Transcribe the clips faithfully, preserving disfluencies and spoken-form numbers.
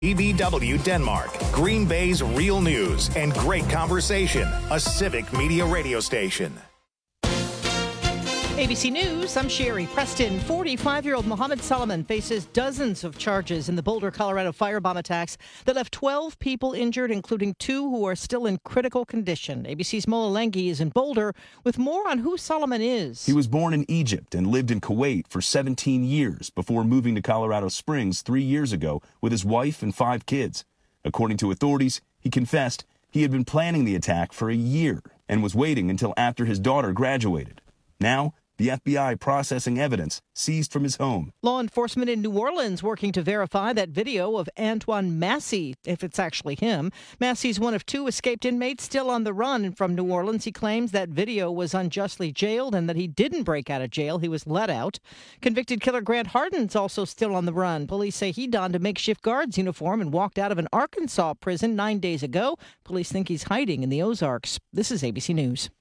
E V W Denmark, Green Bay's real news and great conversation. A Civic Media radio station. A B C News, I'm Sherry Preston. forty-five-year-old Mohammed Solomon faces dozens of charges in the Boulder, Colorado firebomb attacks that left twelve people injured, including two who are still in critical condition. A B C's Mola Lenghi is in Boulder with more on who Solomon is. He was born in Egypt and lived in Kuwait for seventeen years before moving to Colorado Springs three years ago with his wife and five kids. According to authorities, he confessed he had been planning the attack for a year and was waiting until after his daughter graduated. Now, the F B I processing evidence seized from his home. Law enforcement in New Orleans working to verify that video of Antoine Massey, if it's actually him. Massey's one of two escaped inmates still on the run from New Orleans. He claims that video was unjustly jailed and that he didn't break out of jail. He was let out. Convicted killer Grant Harden's also still on the run. Police say he donned a makeshift guard's uniform and walked out of an Arkansas prison nine days ago. Police think he's hiding in the Ozarks. This is A B C News.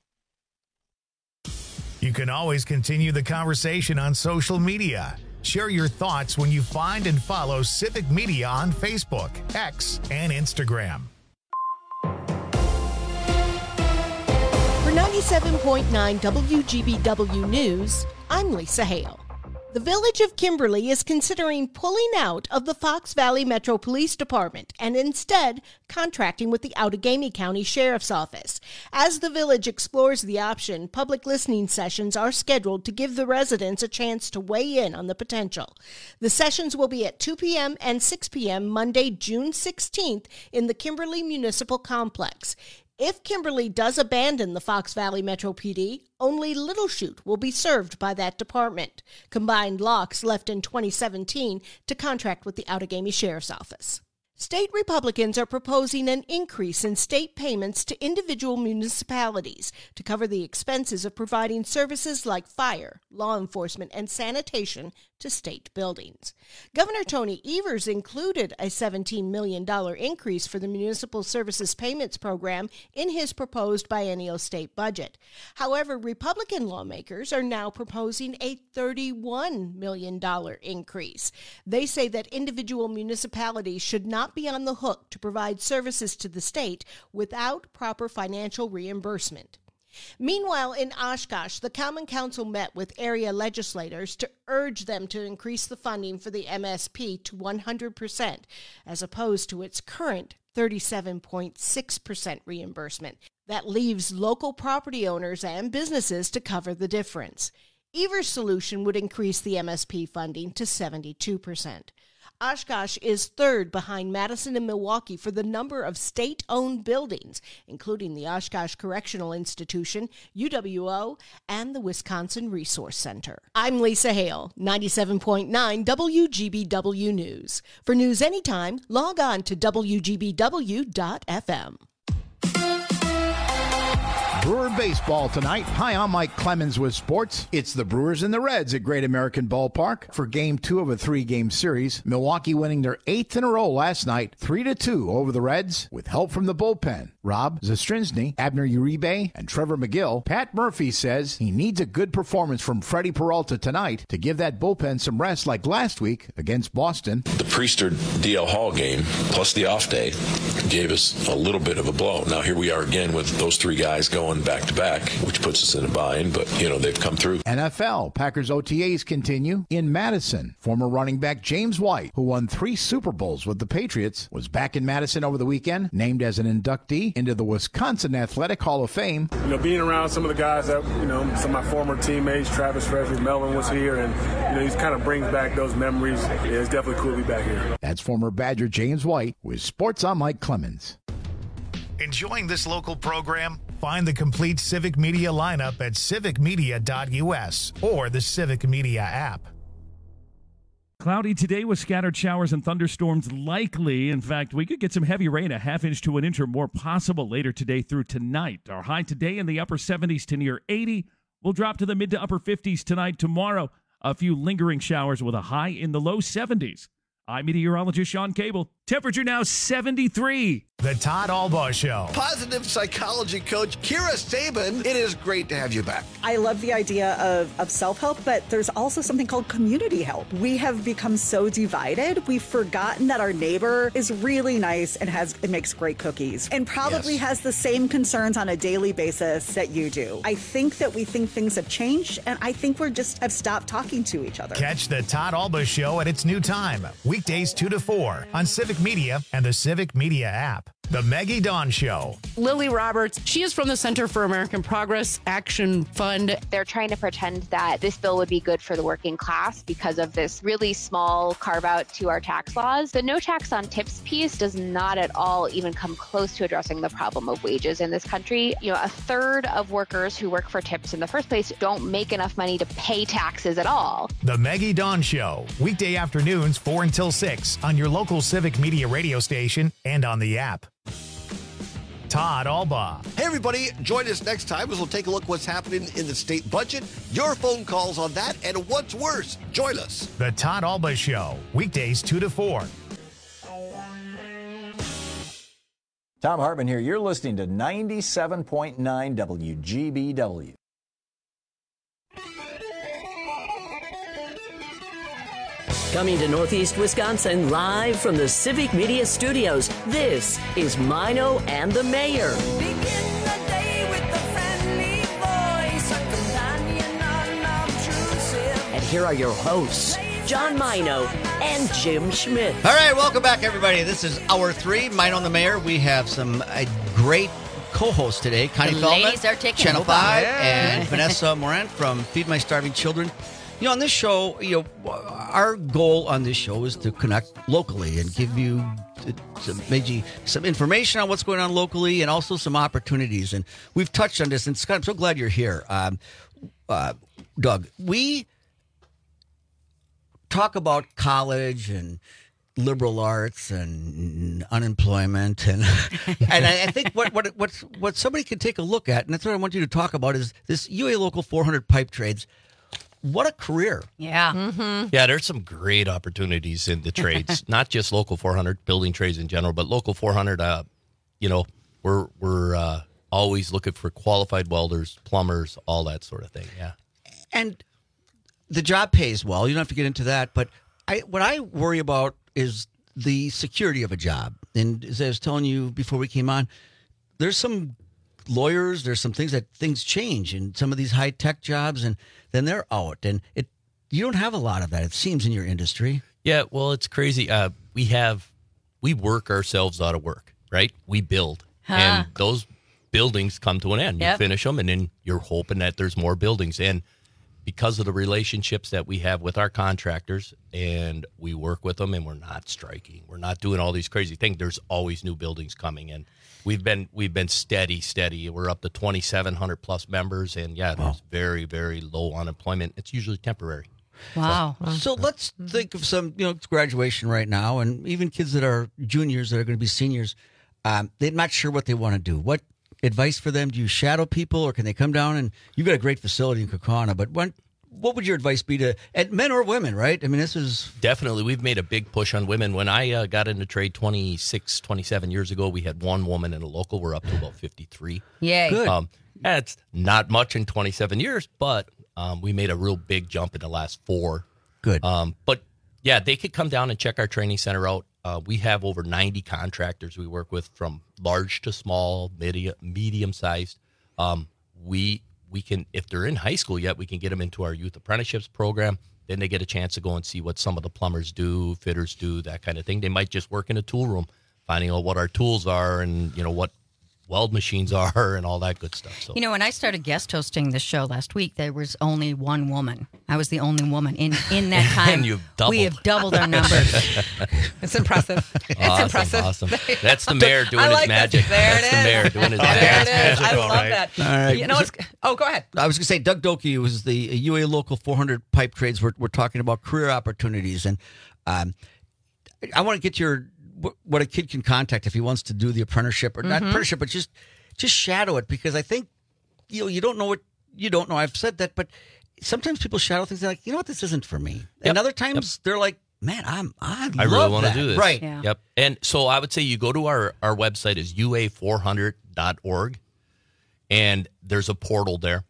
You can always continue the conversation on social media. Share your thoughts when you find and follow Civic Media on Facebook, X, and Instagram. For ninety-seven point nine W G B W News, I'm Lisa Hale. The Village of Kimberly is considering pulling out of the Fox Valley Metro Police Department and instead contracting with the Outagamie County Sheriff's Office. As the village explores the option, public listening sessions are scheduled to give the residents a chance to weigh in on the potential. The sessions will be at two p.m. and six p.m. Monday, June sixteenth in the Kimberly Municipal Complex. If Kimberly does abandon the Fox Valley Metro P D, only Little Chute will be served by that department. Combined Locks left in twenty seventeen to contract with the Outagamie Sheriff's Office. State Republicans are proposing an increase in state payments to individual municipalities to cover the expenses of providing services like fire, law enforcement, and sanitation to state buildings. Governor Tony Evers included a seventeen million dollars increase for the Municipal Services Payments Program in his proposed biennial state budget. However, Republican lawmakers are now proposing a thirty-one million dollars increase. They say that individual municipalities should not be on the hook to provide services to the state without proper financial reimbursement. Meanwhile, in Oshkosh, the Common Council met with area legislators to urge them to increase the funding for the M S P to one hundred percent, as opposed to its current thirty-seven point six percent reimbursement. That leaves local property owners and businesses to cover the difference. Evers' solution would increase the M S P funding to seventy-two percent. Oshkosh is third behind Madison and Milwaukee for the number of state-owned buildings, including the Oshkosh Correctional Institution, U W O, and the Wisconsin Resource Center. I'm Lisa Hale, ninety-seven point nine W G B W News. For news anytime, log on to W G B W dot F M. Brewer baseball tonight. Hi, I'm Mike Clemens with sports. It's the Brewers and the Reds at Great American Ballpark for game two of a three-game series. Milwaukee winning their eighth in a row last night, three to two over the Reds with help from the bullpen. Rob Zastrinsny, Abner Uribe, and Trevor McGill. Pat Murphy says he needs a good performance from Freddie Peralta tonight to give that bullpen some rest like last week against Boston. The Priester D L Hall game plus the off day gave us a little bit of a blow. Now here we are again with those three guys going back to back, which puts us in a bind, but you know, they've come through. N F L Packers O T As continue in Madison. Former running back James White, who won three Super Bowls with the Patriots, was back in Madison over the weekend, named as an inductee into the Wisconsin Athletic Hall of Fame. You know, being around some of the guys that, you know, some of my former teammates, Travis Frederick, Melvin was here, and you know, he kind of brings back those memories. Yeah, it's definitely cool to be back here. That's former Badger James White with Sports. I'm Mike Clemens. Enjoying this local program? Find the complete Civic Media lineup at civic media dot U S or the Civic Media app. Cloudy today with scattered showers and thunderstorms likely. In fact, we could get some heavy rain, a half inch to an inch or more possible later today through tonight. Our high today in the upper seventies to near eighty. We'll drop to the mid to upper fifties tonight. Tomorrow, a few lingering showers with a high in the low seventies. I'm meteorologist Sean Cable. Temperature now seventy-three. The Todd Albaugh Show. Positive psychology coach Kira Sabin, it is great to have you back. I love the idea of, of self-help, but there's also something called community help. We have become so divided, we've forgotten that our neighbor is really nice and has it makes great cookies and probably yes. has the same concerns on a daily basis that you do. I think that we think things have changed, and I think we're just have stopped talking to each other. Catch the Todd Albaugh Show at its new time, weekdays two to four on Civic Media and the Civic Media app. The Maggie Dawn Show. Lily Roberts, she is from the Center for American Progress Action Fund. They're trying to pretend that this bill would be good for the working class because of this really small carve out to our tax laws. The no tax on tips piece does not at all even come close to addressing the problem of wages in this country. You know, a third of workers who work for tips in the first place don't make enough money to pay taxes at all. The Maggie Dawn Show, weekday afternoons four until six on your local Civic Media radio station and on the app. Todd Albaugh. Hey, everybody. Join us next time as we'll take a look what's happening in the state budget, your phone calls on that, and what's worse. Join us. The Todd Albaugh Show, weekdays two to four. Tom Hartman here. You're listening to ninety-seven point nine W G B W. Coming to Northeast Wisconsin live from the Civic Media Studios, this is Mino and the Mayor. Begin the day with the friendly voice, a companion unobtrusive. And here are your hosts, John Mino and Jim Schmidt. All right, welcome back, everybody. This is Hour three, Mino and the Mayor. We have some uh, great co-hosts today. Connie the Feldman, ladies are taking Channel five, yeah. and Vanessa Moran from Feed My Starving Children. You know, on this show, you know, our goal on this show is to connect locally and give you some, maybe some information on what's going on locally and also some opportunities. And we've touched on this, and Scott, I'm so glad you're here. Um, uh, Doug, we talk about college and liberal arts and unemployment, and and I, I think what what what's, what somebody can take a look at, and that's what I want you to talk about, is this U A Local four hundred pipe trades. What a career. Yeah. Mm-hmm. Yeah, there's some great opportunities in the trades, not just Local four hundred, building trades in general, but Local four hundred, uh, you know, we're we're uh, always looking for qualified welders, plumbers, all that sort of thing, yeah. And the job pays well. You don't have to get into that, but I what I worry about is the security of a job. And as I was telling you before we came on, there's some lawyers, there's some things that things change in some of these high-tech jobs, and then they're out. And it you don't have a lot of that, it seems, in your industry. Yeah, well, it's crazy. Uh, we have, we work ourselves out of work, right? We build. Huh. And those buildings come to an end. Yep. You finish them, and then you're hoping that there's more buildings. And because of the relationships that we have with our contractors, and we work with them, and we're not striking, we're not doing all these crazy things, there's always new buildings coming in. We've been we've been steady, steady. We're up to twenty-seven hundred plus members, and yeah, there's wow. very, very low unemployment. It's usually temporary. Wow. So, so let's think of some, you know, it's graduation right now, and even kids that are juniors that are going to be seniors, um, they're not sure what they want to do. What advice for them? Do you shadow people, or can they come down? And you've got a great facility in Kaukauna, but what what would your advice be to at men or women? Right? I mean, this is definitely, we've made a big push on women. When I uh, got into trade twenty-six, twenty-seven years ago, we had one woman in a local. We're up to about fifty-three. Yay! Good. Um, that's not much in twenty-seven years, but um, we made a real big jump in the last four. Good. Um, but yeah, they could come down and check our training center out. Uh, we have over ninety contractors we work with, from large to small, medium, medium sized. Um, we we can, if they're in high school yet, we can get them into our youth apprenticeships program. Then they get a chance to go and see what some of the plumbers do, fitters do, that kind of thing. They might just work in a tool room, finding out what our tools are and, you know, what weld machines are and all that good stuff. So, you know, when I started guest hosting this show last week, there was only one woman. I was the only woman in, in that time. And you've doubled. We have doubled our numbers. It's impressive. It's awesome, impressive. Awesome. That's the mayor doing like his magic. There That's it is. the mayor doing his there magic. There it is. I All love right. that. All right. You know, it's, oh, go ahead. I was going to say, Doug Doki was the U A Local four hundred pipe trades. We're, we're talking about career opportunities. And um, I want to get your, what a kid can contact if he wants to do the apprenticeship, or mm-hmm. not apprenticeship, but just, just shadow it. Because I think, you know, you don't know what, you don't know. I've said that, but sometimes people shadow things. They're like, you know what, this isn't for me. Yep. And other times yep. they're like, man, I'm I, I really want to do this. Right. Yeah. Yep. And so I would say you go to our, our website is U A four hundred dot org, and there's a portal there.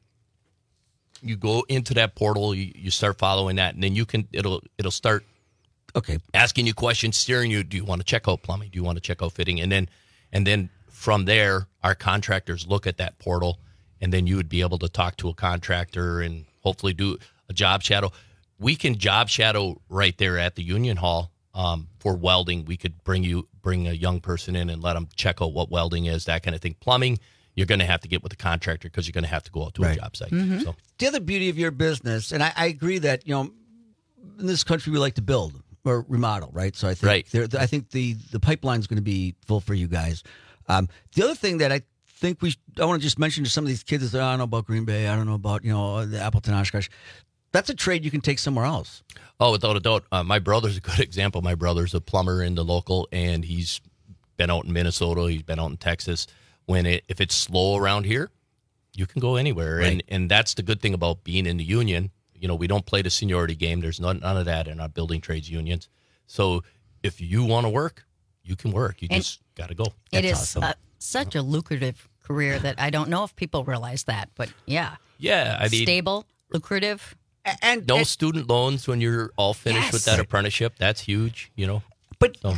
You go into that portal, you, you start following that, and then you can it'll it'll start okay asking you questions, steering you. Do you want to check out plumbing? Do you want to check out fitting? And then and then from there, our contractors look at that portal, and then you would be able to talk to a contractor and hopefully do a job shadow. We can job shadow right there at the Union Hall um, for welding. We could bring you bring a young person in and let them check out what welding is, that kind of thing. Plumbing, you're going to have to get with the contractor because you're going to have to go out to Right. a job site. Mhm. So The other beauty of your business, and I, I agree that, you know, in this country we like to build or remodel, right? So I think Right. there, I think the the pipeline is going to be full for you guys. Um, the other thing that I think we, I want to just mention to some of these kids is that I don't know about Green Bay, I don't know about, you know, the Appleton Oshkosh. That's a trade you can take somewhere else. Oh, without a doubt. Uh, my brother's a good example. My brother's a plumber in the local, and he's been out in Minnesota. He's been out in Texas. When it if it's slow around here, you can go anywhere. Right. And and that's the good thing about being in the union. You know, we don't play the seniority game. There's none, none of that in our building trades unions. So if you want to work, you can work. You And just got to go. It That's is awesome. uh, such a lucrative career that I don't know if people realize that, but yeah. Yeah, I mean, Stable, lucrative. And no student loans when you're all finished Yes. with that apprenticeship. That's huge, you know. But So-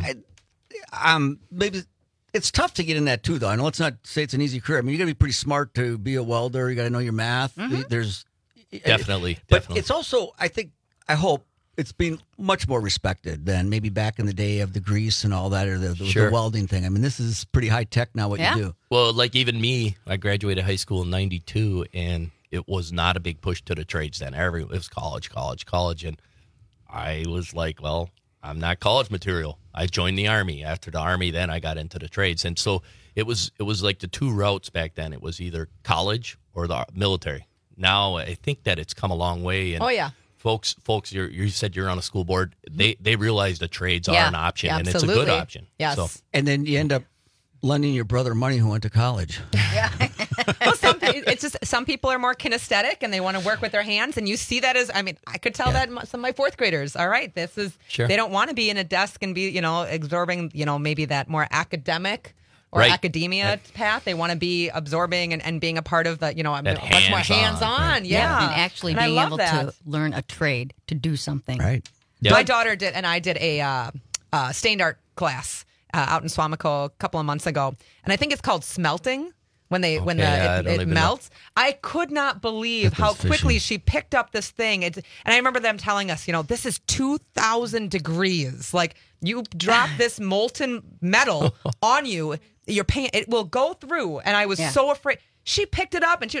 um, maybe it's tough to get in that too, though. I know let's not say it's an easy career. I mean, you got to be pretty smart to be a welder. You got to know your math. There's Definitely, but definitely. it's also, I think, I hope it's being much more respected than maybe back in the day of the grease and all that, or the, the, Sure. the welding thing. I mean, this is pretty high tech now. What Yeah. you do, Well, like even me, I graduated high school in ninety-two, and it was not a big push to the trades then. Every it was college, college, college, and I was like, well, I'm not college material. I joined the Army. After the Army, then I got into the trades, and so it was it was like the two routes back then. It was either college or the military. Now I think that it's come a long way. And Oh, yeah. folks, folks, you're, you said you're on a school board. They they realize the trades Yeah, are an option, yeah, and it's a good absolutely. option. Yes. So, and then you end up lending your brother money who went to college. Well, some, it's just some people are more kinesthetic and they want to work with their hands, and you see that as I mean I could tell that in some of my fourth graders. All right, this is Sure. they don't want to be in a desk and be you know absorbing you know maybe that more academic or Right. academia path. They want to be absorbing and, and being a part of the you know That much more hands-on, hands on. right. Yeah. And actually And I being love able that. to learn a trade, to do something. Right. Yeah. My daughter did, and I did a uh, uh, stained art class uh, out in Swamico a couple of months ago, and I think it's called smelting. When they when the Okay, I it, don't it even melts, I could not believe how fishy. quickly she picked up this thing. It's, and I remember them telling us, you know, this is two thousand degrees. Like you drop this molten metal on you, your paint it will go through. And I was Yeah. so afraid. She picked it up and she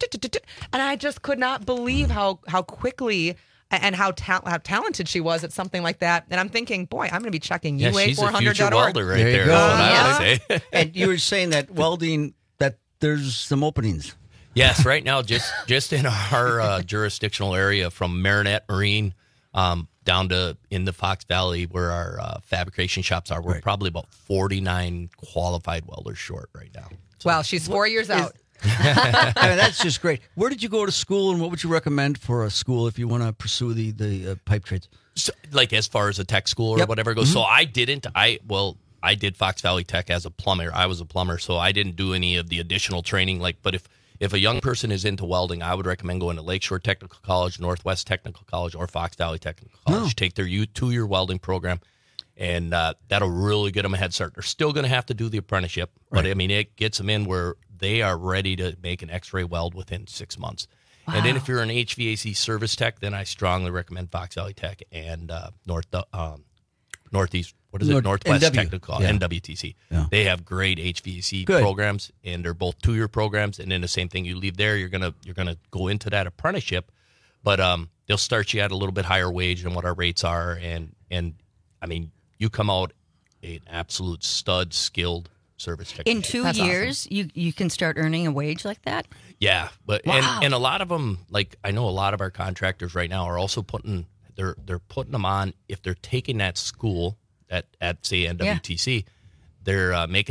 and I just could not believe how how quickly. And how ta- how talented she was at something like that. And I'm thinking, boy, I'm going to be checking yeah, U A she's four a hundred future dot org. welder right There you there. go. That's what I Yeah. would say. And you were saying that welding, that there's some openings. Yes, right now, just just in our uh, jurisdictional area, from Marinette Marine um, down to in the Fox Valley, where our uh, fabrication shops are, we're Right. probably about forty-nine qualified welders short right now. Well, she's four years out. I mean, that's just great. Where did you go to school, and what would you recommend for a school if you want to pursue the the uh, pipe trades? So, like as far as a tech school or Yep. whatever goes. So I didn't. I well, I did Fox Valley Tech as a plumber. I was a plumber, so I didn't do any of the additional training. Like, but if if a young person is into welding, I would recommend going to Lakeshore Technical College, Northwest Technical College, or Fox Valley Technical College. Oh. Take their u- two-year welding program, and uh, that'll really get them a head start. They're still going to have to do the apprenticeship, but I mean, it gets them in where they are ready to make an X-ray weld within six months. And then if you're an H V A C service tech, then I strongly recommend Fox Valley Tech and uh, North um, Northeast. What is North- it? Northwest N W. Technical Yeah. N W T C. Yeah. They have great H V A C Good. programs, and they're both two-year programs. And then the same thing, you leave there, you're gonna you're gonna go into that apprenticeship, but um, they'll start you at a little bit higher wage than what our rates are, and and I mean, you come out an absolute stud, skilled service technician. In two That's years, you you can start earning a wage like that? Yeah, but Wow. and, and a lot of them, like I know a lot of our contractors right now are also putting they're they're putting them on if they're taking that school at at say N W T C, they're uh, making them a,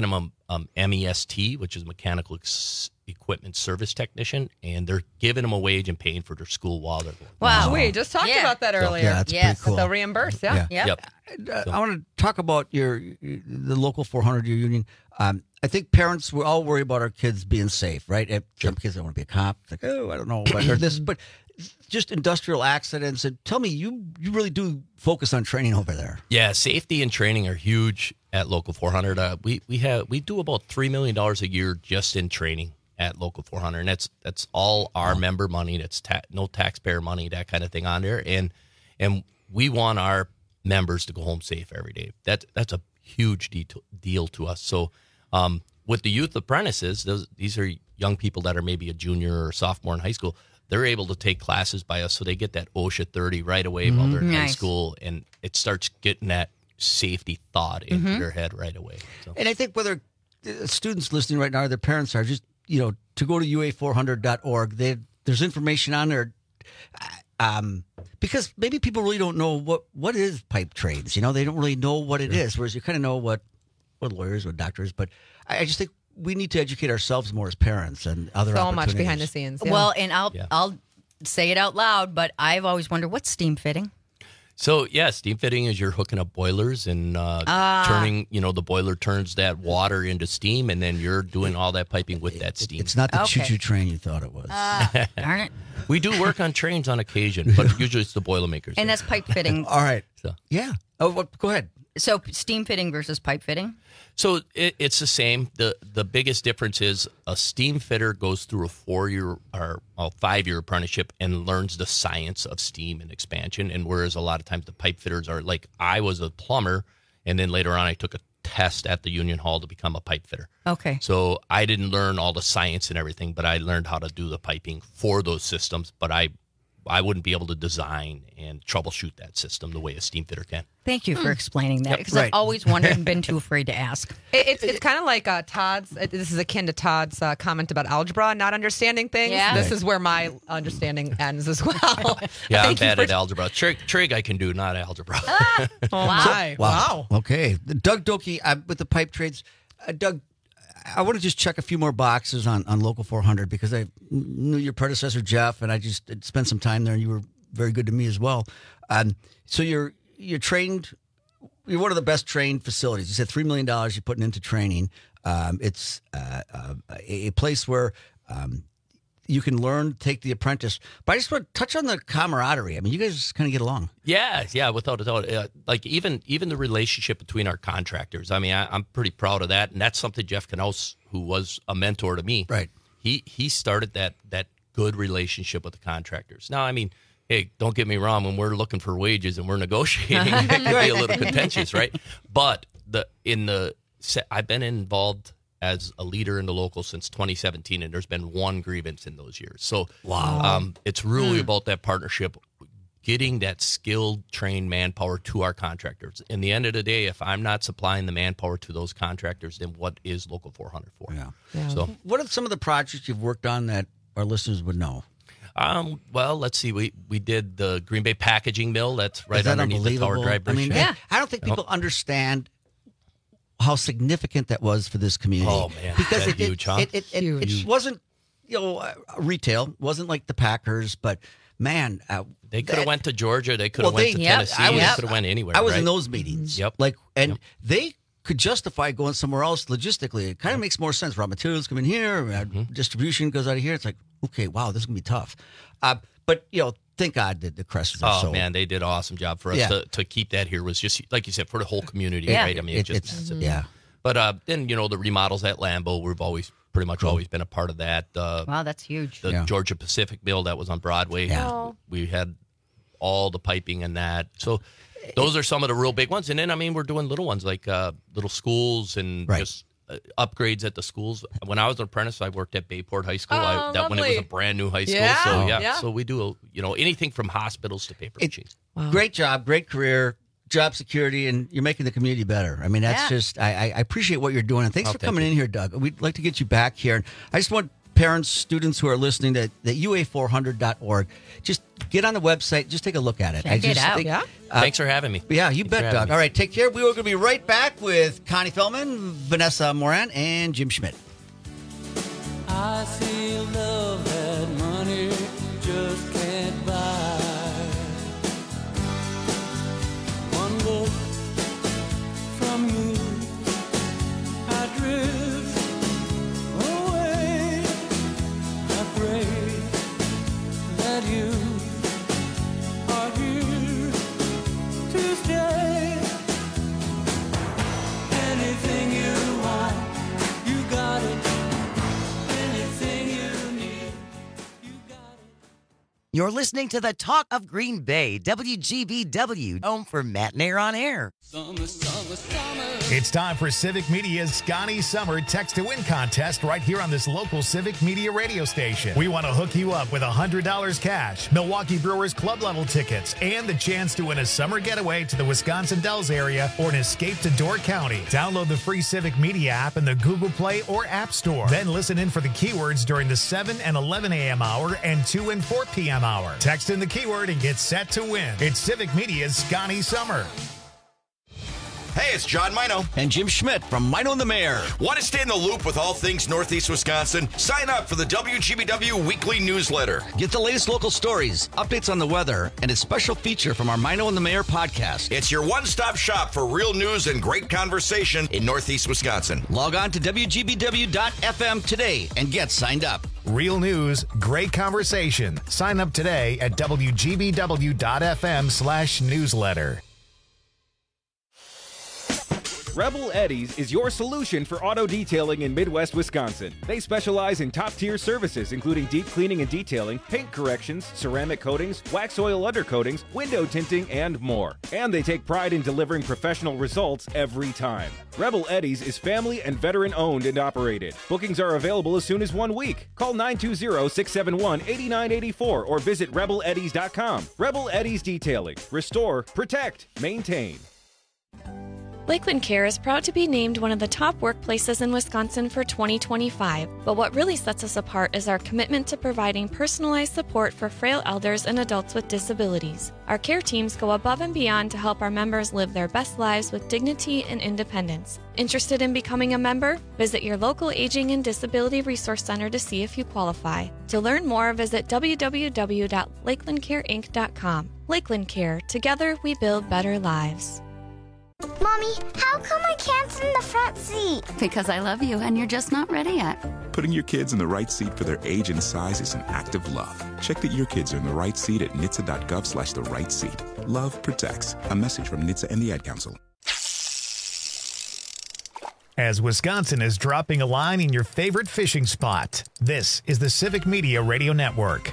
um, M E S T, which is Mechanical Ex- Equipment Service Technician, and they're giving them a wage and paying for their school while they're going. Wow. We just talked Yeah. about that So- earlier. Yeah, that's Yes. pretty cool. They'll reimburse, yeah. Yeah. Yep. Uh, I want to talk about your the local four hundred your union. Um, I think parents we all worry about our kids being safe, right? And some kids don't want to be a cop. It's like, oh, I don't know, but or this, but just industrial accidents. And tell me, you you really do focus on training over there. Yeah, safety and training are huge at Local four hundred. Uh, we we have we do about three million dollars a year just in training at Local four hundred, and that's that's all our member money. That's ta- no taxpayer money, that kind of thing on there, and and we want our members to go home safe every day. That that's a huge de- deal to us. So um, with the youth apprentices, those these are young people that are maybe a junior or sophomore in high school. They're able to take classes by us, so they get that OSHA thirty right away while they're in high Nice. school, and it starts getting that safety thought into Mhm. their head right away. So. And I think whether uh, students listening right now or their parents are just, you know, to go to U A four hundred dot org, they, there's information on there. Um, because maybe people really don't know what, what is pipe trades. You know, they don't really know what it is, whereas you kind of know what, what lawyers, what doctors. But I, I just think we need to educate ourselves more as parents and other So much opportunities. behind the scenes. yeah. Well, and I'll I'll say it out loud, but I've always wondered what's steam fitting. So yeah, steam fitting is you're hooking up boilers and uh, Ah. turning. You know, the boiler turns that water into steam, and then you're doing all that piping with that steam. It's not the Okay. choo-choo train you thought it was. Ah, darn it. We do work on trains on occasion, but usually it's the Boilermakers. And that's pipe fitting. All right. So. Yeah. Oh, what, go ahead. So steam fitting versus pipe fitting? So it, it's the same. the The biggest difference is a steam fitter goes through a four year or well, five year apprenticeship and learns the science of steam and expansion. And whereas a lot of times the pipe fitters are like, I was a plumber, and then later on I took a test at the Union Hall to become a pipe fitter. Okay. So I didn't learn all the science and everything, but I learned how to do the piping for those systems. But I I wouldn't be able to design and troubleshoot that system the way a steam fitter can. Thank you for explaining that, Yep, because right. I've always wondered and been too afraid to ask. It, it's it's kind of like uh, Todd's. uh, This is akin to Todd's uh, comment about algebra, not understanding things. Yeah. This Right. is where my understanding ends as well. Yeah, I'm Thank you bad for- at algebra. Trig, trig I can do, not algebra. Oh my! Wow. Okay. Doug Doki uh, with the pipe trades. Uh, Doug, I want to just check a few more boxes on, on Local four hundred because I knew your predecessor, Jeff, and I just spent some time there, and you were very good to me as well. Um, so you're you're trained. You're one of the best trained facilities. You said three million dollars you're putting into training. Um, it's uh, uh, a, a place where um, you can learn, take the apprentice. But I just want to touch on the camaraderie. I mean, you guys kind of get along. Yeah, yeah, without a doubt. Uh, like even even the relationship between our contractors. I mean, I, I'm pretty proud of that, and that's something Jeff Knaus, who was a mentor to me, right? He he started that that good relationship with the contractors. Now, I mean, hey, don't get me wrong. When we're looking for wages and we're negotiating, it can be a little contentious, right? But the in the I've been involved as a leader in the local since twenty seventeen, and there's been one grievance in those years. So, wow, um, it's really Mm. about that partnership, getting that skilled, trained manpower to our contractors. In the end of the day, if I'm not supplying the manpower to those contractors, then what is Local four hundred for? Yeah. Yeah. So, What are some of the projects you've worked on that our listeners would know? um, well, let's see. We we did the Green Bay packaging mill. That's right Is that underneath the Tower unbelievable? Drive I Bridge. mean, Yeah. I don't think people understand how significant that was for this community. Oh, man, because that it, huge, it, huh? it, it, it, Huge. it wasn't, you know, uh, retail. Wasn't like the Packers, but man, uh, They could have that- went to Georgia. They could Well, have went they- to yep, Tennessee. I was- They could have went anywhere. I was right? in those meetings. Yep. Like, and Yep. they could justify going somewhere else logistically. It kind of makes more sense. Raw materials come in here, uh, Mm-hmm. distribution goes out of here. It's like, okay, wow, this is gonna be tough. Uh, but you know, thank God that the Cresters are Oh so. man, they did an awesome job for us Yeah. to, to keep that here. Was just like you said, for the whole community, Yeah. right? I mean, It- it just it's- massive. yeah. But uh, then you know the remodels at Lambeau, we've always pretty much always been a part of that. Uh, Wow, that's huge. the Yeah. Georgia Pacific mill that was on Broadway, Yeah. we had all the piping and that. So those are some of the real big ones. And then I mean, we're doing little ones like uh, little schools and Right. just uh, upgrades at the schools. When I was an apprentice, I worked at Bayport High School. Oh, I, that when it was a lovely. brand new high school. Yeah. So yeah, Yeah. so we do a, you know anything from hospitals to paper It- machines. Great job, great career, job security, and you're making the community better. I mean, that's Yeah. just I, I I appreciate what you're doing, and thanks Oh, for thank coming you. in here, Doug. We'd like to get you back here. I just want parents, students who are listening to the U A four hundred dot org. Just get on the website. Just take a look at it. Check I just it out. think, Yeah. uh, Thanks for having me. Yeah, you Thanks bet, for having Doug. me. All right, take care. We are going to be right back with Connie Feldman, Vanessa Moran, and Jim Schmidt. I see love that money just can't buy. One look from you, I drift away. I pray that you are here to stay. Anything you want, you got it. You're listening to the Talk of Green Bay, W G B W, home for Matt and Air on Air. Summer, summer, summer. It's time for Civic Media's Scotty Summer Text to Win contest right here on this local Civic Media radio station. We want to hook you up with one hundred dollars cash, Milwaukee Brewers club level tickets, and the chance to win a summer getaway to the Wisconsin Dells area or an escape to Door County. Download the free Civic Media app in the Google Play or App Store. Then listen in for the keywords during the seven and eleven a.m. hour and two and four p.m. hour. Text in the keyword and get set to win. It's Civic Media's Scotty Summer. Hey, it's John Mino. And Jim Schmidt from Mino and the Mayor. Want to stay in the loop with all things Northeast Wisconsin? Sign up for the W G B W weekly newsletter. Get the latest local stories, updates on the weather, and a special feature from our Mino and the Mayor podcast. It's your one-stop shop for real news and great conversation in Northeast Wisconsin. Log on to W G B W dot F M today and get signed up. Real news, great conversation. Sign up today at W G B W dot F M slash newsletter. Rebel Eddies is your solution for auto detailing in Midwest Wisconsin. They specialize in top-tier services, including deep cleaning and detailing, paint corrections, ceramic coatings, wax oil undercoatings, window tinting, and more. And they take pride in delivering professional results every time. Rebel Eddies is family and veteran-owned and operated. Bookings are available as soon as one week. Call nine two zero, six seven one, eight nine eight four or visit rebel eddies dot com. Rebel Eddies Detailing. Restore, protect, maintain. Lakeland Care is proud to be named one of the top workplaces in Wisconsin for twenty twenty-five, but what really sets us apart is our commitment to providing personalized support for frail elders and adults with disabilities. Our care teams go above and beyond to help our members live their best lives with dignity and independence. Interested in becoming a member? Visit your local Aging and Disability Resource Center to see if you qualify. To learn more, visit w w w dot lakeland care inc dot com. Lakeland Care. Together, we build better lives. Mommy, how come I can't sit in the front seat? Because I love you and you're just not ready yet. Putting your kids in the right seat for their age and size is an act of love. Check that your kids are in the right seat at N H T S A dot gov slash the right seat. Love protects. A message from N H T S A and the Ad Council. As Wisconsin is dropping a line in your favorite fishing spot, this is the Civic Media Radio Network.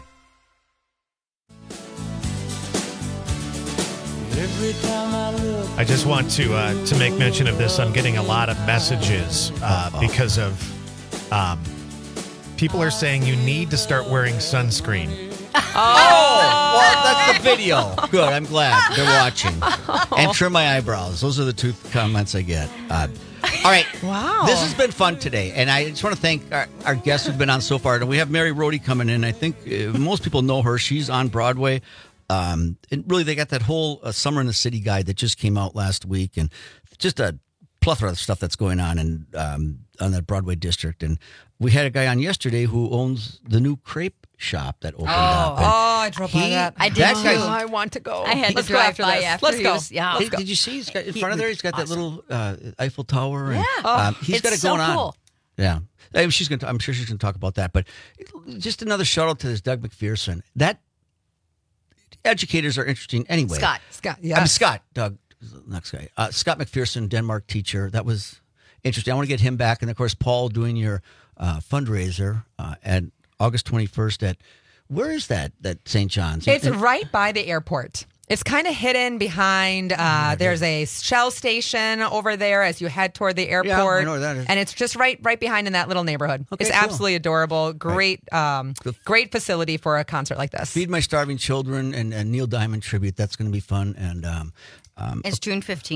Every time I look. I just want to uh, to make mention of this. I'm getting a lot of messages uh, because of um, people are saying you need to start wearing sunscreen. Oh, well, that's the video. Good, I'm glad they're watching. And trim my eyebrows. Those are the two comments I get. Uh, all right. Wow. This has been fun today. And I just want to thank our, our guests who've been on so far. And we have Mary Rohde coming in. I think uh, most people know her. She's on Broadway. Um, and really, they got that whole uh, Summer in the City guide that just came out last week, and just a plethora of stuff that's going on in um, on that Broadway district. And we had a guy on yesterday who owns the new crepe shop that opened oh, up. And oh, I drove by he, that. I did that too. guy's- I want to go. I had Let's to go drive after by this. after Let's he go. was- yeah. Hey, did you see? He's got in front of there. He's got that little uh, Eiffel Tower. And, Yeah. um, he's It's got it so going cool. on. Yeah, Hey, she's gonna. I'm sure she's gonna talk about that. But just another shout out to this Doug McPherson. That educators are interesting anyway. Scott. Scott. I mean, Yes. Scott. Doug. Next guy. Uh, Scott McPherson, Denmark teacher. That was interesting. I want to get him back, and of course, Paul doing your uh, fundraiser uh, at August twenty-first at. Where is that? That Saint John's? It's And- right by the airport. It's kind of hidden behind. Uh, there's a Shell station over there as you head toward the airport. Yeah, I know where that is. And it's just right, right behind in that little neighborhood. Okay, it's cool. absolutely adorable. Great, um, great facility for a concert like this. Feed My Starving Children and, and Neil Diamond tribute. That's going to be fun. And um, um, It's June fifteenth.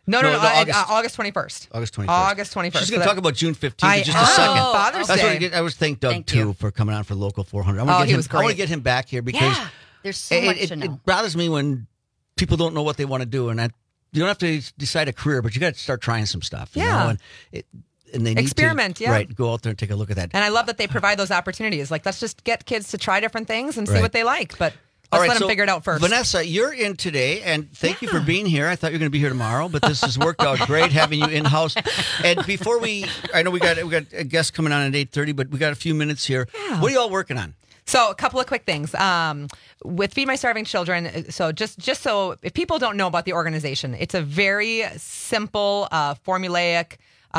No, no, no, No, no, uh, August- uh, August twenty-first. August twenty-first. August twenty-first. She's going to So talk about June fifteenth I- in just a oh, second. Father's That's what I, Day. get, I was thank Doug, Thank too, you. for coming on for Local four hundred. I Oh, want to he get him, was I want great. to get him back here because Yeah, there's so it, much it, to know. it bothers me when people don't know what they want to do. And I, you don't have to decide a career, but you got to start trying some stuff. You Yeah. know? And, it, and they need Experiment, to, yeah. Right, go out there and take a look at that. And I love that they provide those opportunities. Like, let's just get kids to try different things and see Right. what they like. But All let's right, let them so figure it out first. Vanessa, you're in today, and thank you for being here. I thought you were going to be here tomorrow, but this has worked out great having you in house. And before we, I know we got we got a guest coming on at eight thirty, but we got a few minutes here. Yeah. What are you all working on? So a couple of quick things. Um, with Feed My Starving Children, so just just so if people don't know about the organization, it's a very simple, uh, formulaic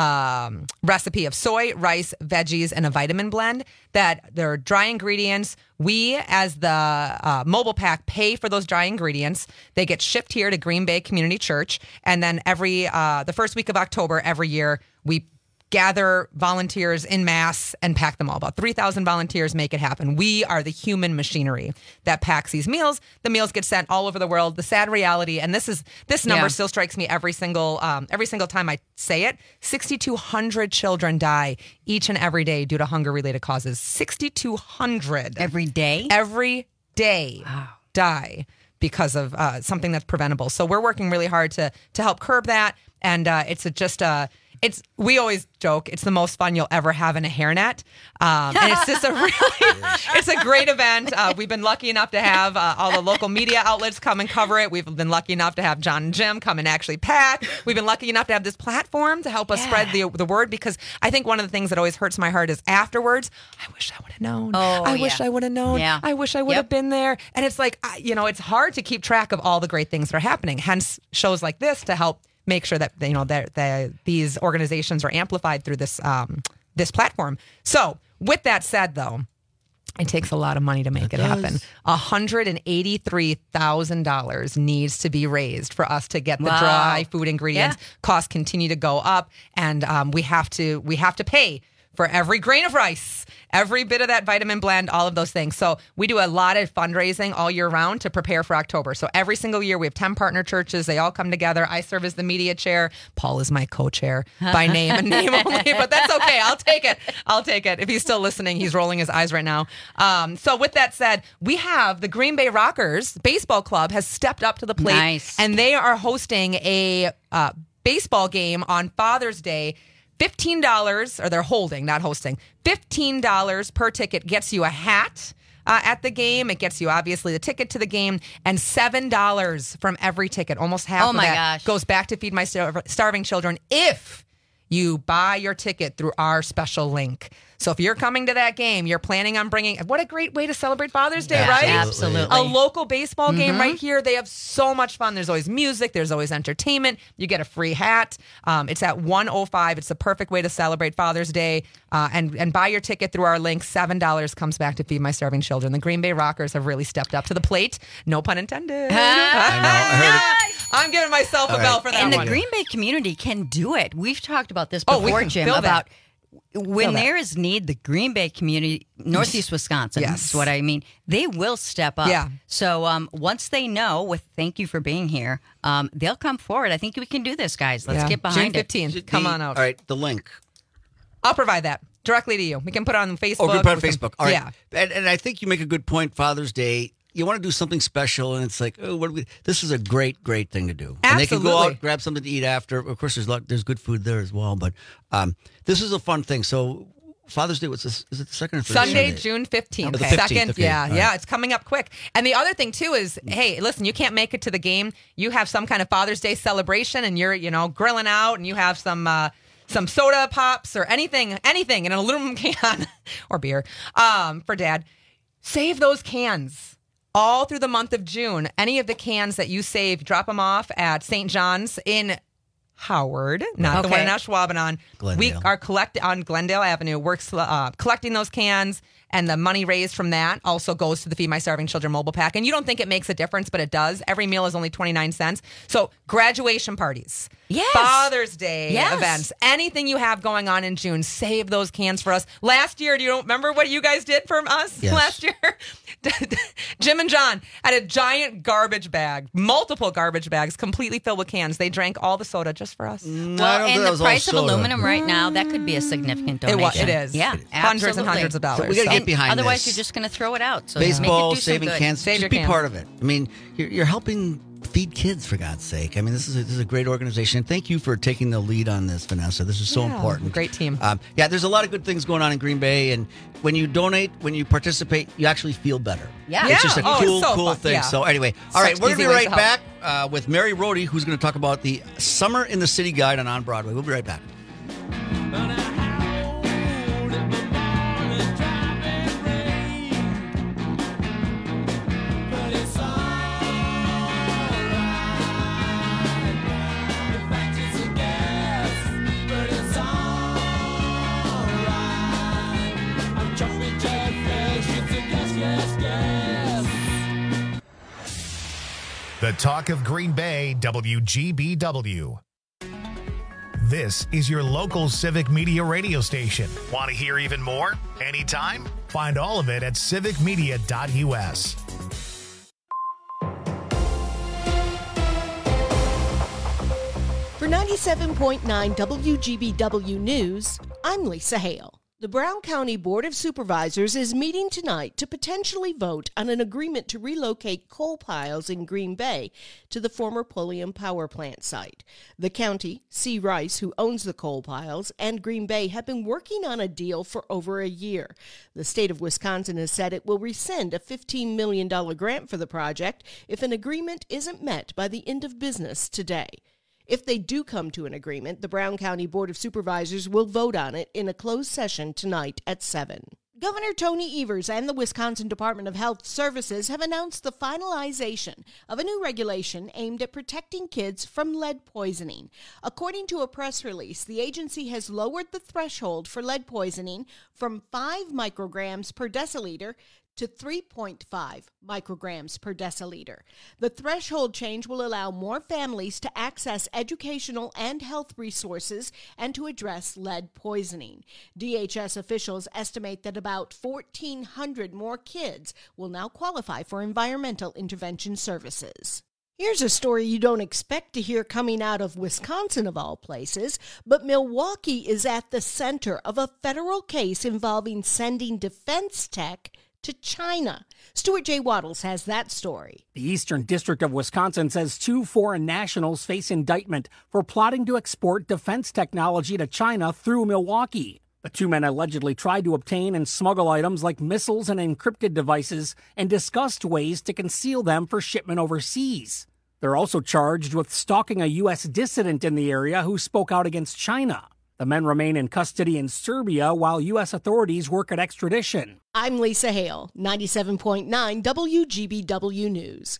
um, recipe of soy, rice, veggies, and a vitamin blend that they're dry ingredients. We, as the uh, mobile pack, pay for those dry ingredients. They get shipped here to Green Bay Community Church. And then every uh, the first week of October every year, we gather volunteers in mass and pack them all. About three thousand volunteers make it happen. We are the human machinery that packs these meals. The meals get sent all over the world. The sad reality, and this is this number Yeah. still strikes me every single um, every single time I say it. six thousand two hundred children die each and every day due to hunger-related causes. six thousand two hundred Every day? Every day die because of uh, something that's preventable. So we're working really hard to to help curb that. And uh, it's a, just a. It's we always joke it's the most fun you'll ever have in a hairnet, um, and it's just a really it's a great event. Uh, we've been lucky enough to have uh, all the local media outlets come and cover it. We've been lucky enough to have John and Jim come and actually pack. We've been lucky enough to have this platform to help us Yeah. spread the the word, because I think one of the things that always hurts my heart is afterwards. I wish I would have known. Oh, I wish yeah. I would have known. Yeah. I wish I would Yep. have been there. And it's like I, you know, it's hard to keep track of all the great things that are happening. Hence, shows like this to help make sure that you know that that these organizations are amplified through this um, this platform. So, with that said, though, it takes a lot of money to make it, It happen. does. one hundred eighty-three thousand dollars needs to be raised for us to get the Wow. dry food ingredients. Yeah. Costs continue to go up, and um, we have to we have to pay for every grain of rice, every bit of that vitamin blend, all of those things. So we do a lot of fundraising all year round to prepare for October. So every single year we have ten partner churches. They all come together. I serve as the media chair. Paul is my co-chair by name and name only, but that's okay. I'll take it. I'll take it. If he's still listening, he's rolling his eyes right now. Um, so with that said, we have the Green Bay Rockers Baseball Club has stepped up to the plate. Nice. And they are hosting a uh, baseball game on Father's Day. fifteen dollars, or they're holding, not hosting. fifteen dollars per ticket gets you a hat uh, at the game. It gets you, obviously, the ticket to the game. And seven dollars from every ticket, almost half Oh, of my that, gosh. goes back to Feed My Star- Starving Children if you buy your ticket through our special link. So if you're coming to that game, you're planning on bringing, what a great way to celebrate Father's Day, right? Absolutely. A local baseball game Mhm. right here. They have so much fun. There's always music. There's always entertainment. You get a free hat. Um, it's at one oh five. It's the perfect way to celebrate Father's Day. Uh, and, and buy your ticket through our link. seven dollars comes back to Feed My Starving Children. The Green Bay Rockers have really stepped up to the plate. No pun intended. I know. I heard it. I'm giving myself All a bell right. for that And the one. Green Bay community can do it. We've talked about this Oh, we before, can Jim, feel that. about when Feel that. there is need, the Green Bay community, Northeast Wisconsin, Yes. is what I mean, they will step up. Yeah. So um, once they know, with thank you for being here, um, they'll come forward. I think we can do this, guys. Let's Yeah. get behind June it. fifteenth. Come The- on out. All right, the link. I'll provide that directly to you. We can put it on Facebook. Oh, good, put it on We can- Facebook. All right. Yeah. And, and I think you make a good point. Father's Day, you want to do something special, and it's like, oh, what do we? This is a great, great thing to do. And they can go Absolutely. out, grab something to eat after. Of course, there's lot, there's good food there as well. But um, this is a fun thing. So Father's Day, what's this? Is it the second or third? Sunday, June fifteenth. Oh, the fifteenth, Second, okay. yeah, All right. yeah, it's coming up quick. And the other thing too is, hey, listen, you can't make it to the game. You have some kind of Father's Day celebration, and you're, you know, grilling out, and you have some uh, some soda pops or anything, anything in an aluminum can or beer um, for Dad. Save those cans. All through the month of June, any of the cans that you save, drop them off at Saint John's in Howard, not the one in Okay. Ashwaubenon. We Glendale. are collect on Glendale Avenue. We're uh, collecting those cans And the money raised from that also goes to the Feed My Starving Children mobile pack. And you don't think it makes a difference, but it does. Every meal is only twenty-nine cents. So graduation parties, yes. Father's Day yes. events, anything you have going on in June, save those cans for us. Last year, do you remember what you guys did for us yes. last year? Jim and John had a giant garbage bag, multiple garbage bags completely filled with cans. They drank all the soda just for us. Mm, well, and the price of aluminum right now, that could be a significant donation. It, was, it is. Yeah, it is. Hundreds absolutely. and hundreds of dollars. So we got to get behind Otherwise, this. you're just going to throw it out. So baseball, make it do saving some good. cans, Save just your be cans. part of it. I mean, you're, you're helping feed kids, for God's sake. I mean, this is a, this is a great organization. Thank you for taking the lead on this, Vanessa. This is so Yeah, important. Great team. Um, yeah, there's a lot of good things going on in Green Bay, and when you donate, when you participate, you actually feel better. Yeah. It's just a Yeah. Oh, cool, it's so cool fun. thing. Yeah. So anyway, all Such right, we're going to easy be ways right to back uh, with Mary Rohde, who's going to talk about the Summer in the City Guide on On Broadway. We'll be right back. The talk of Green Bay, W G B W. This is your local civic media radio station. Want to hear even more? Anytime? Find all of it at civic media dot U S. For ninety-seven point nine W G B W News, I'm Lisa Hale. The Brown County Board of Supervisors is meeting tonight to potentially vote on an agreement to relocate coal piles in Green Bay to the former Pulliam Power Plant site. The county, C. Rice, who owns the coal piles, and Green Bay have been working on a deal for over a year. The state of Wisconsin has said it will rescind a fifteen million dollars grant for the project if an agreement isn't met by the end of business today. If they do come to an agreement, the Brown County Board of Supervisors will vote on it in a closed session tonight at seven. Governor Tony Evers and the Wisconsin Department of Health Services have announced the finalization of a new regulation aimed at protecting kids from lead poisoning. According to a press release, the agency has lowered the threshold for lead poisoning from five micrograms per deciliter to three point five micrograms per deciliter. The threshold change will allow more families to access educational and health resources and to address lead poisoning. D H S officials estimate that about fourteen hundred more kids will now qualify for environmental intervention services. Here's a story you don't expect to hear coming out of Wisconsin, of all places, but Milwaukee is at the center of a federal case involving sending defense tech to China. Stuart J. Waddles has that story. The Eastern District of Wisconsin says two foreign nationals face indictment for plotting to export defense technology to China through Milwaukee. The two men allegedly tried to obtain and smuggle items like missiles and encrypted devices and discussed ways to conceal them for shipment overseas. They're also charged with stalking a U S dissident in the area who spoke out against China. The men remain in custody in Serbia while U S authorities work at extradition. I'm Lisa Hale, ninety-seven point nine W G B W News.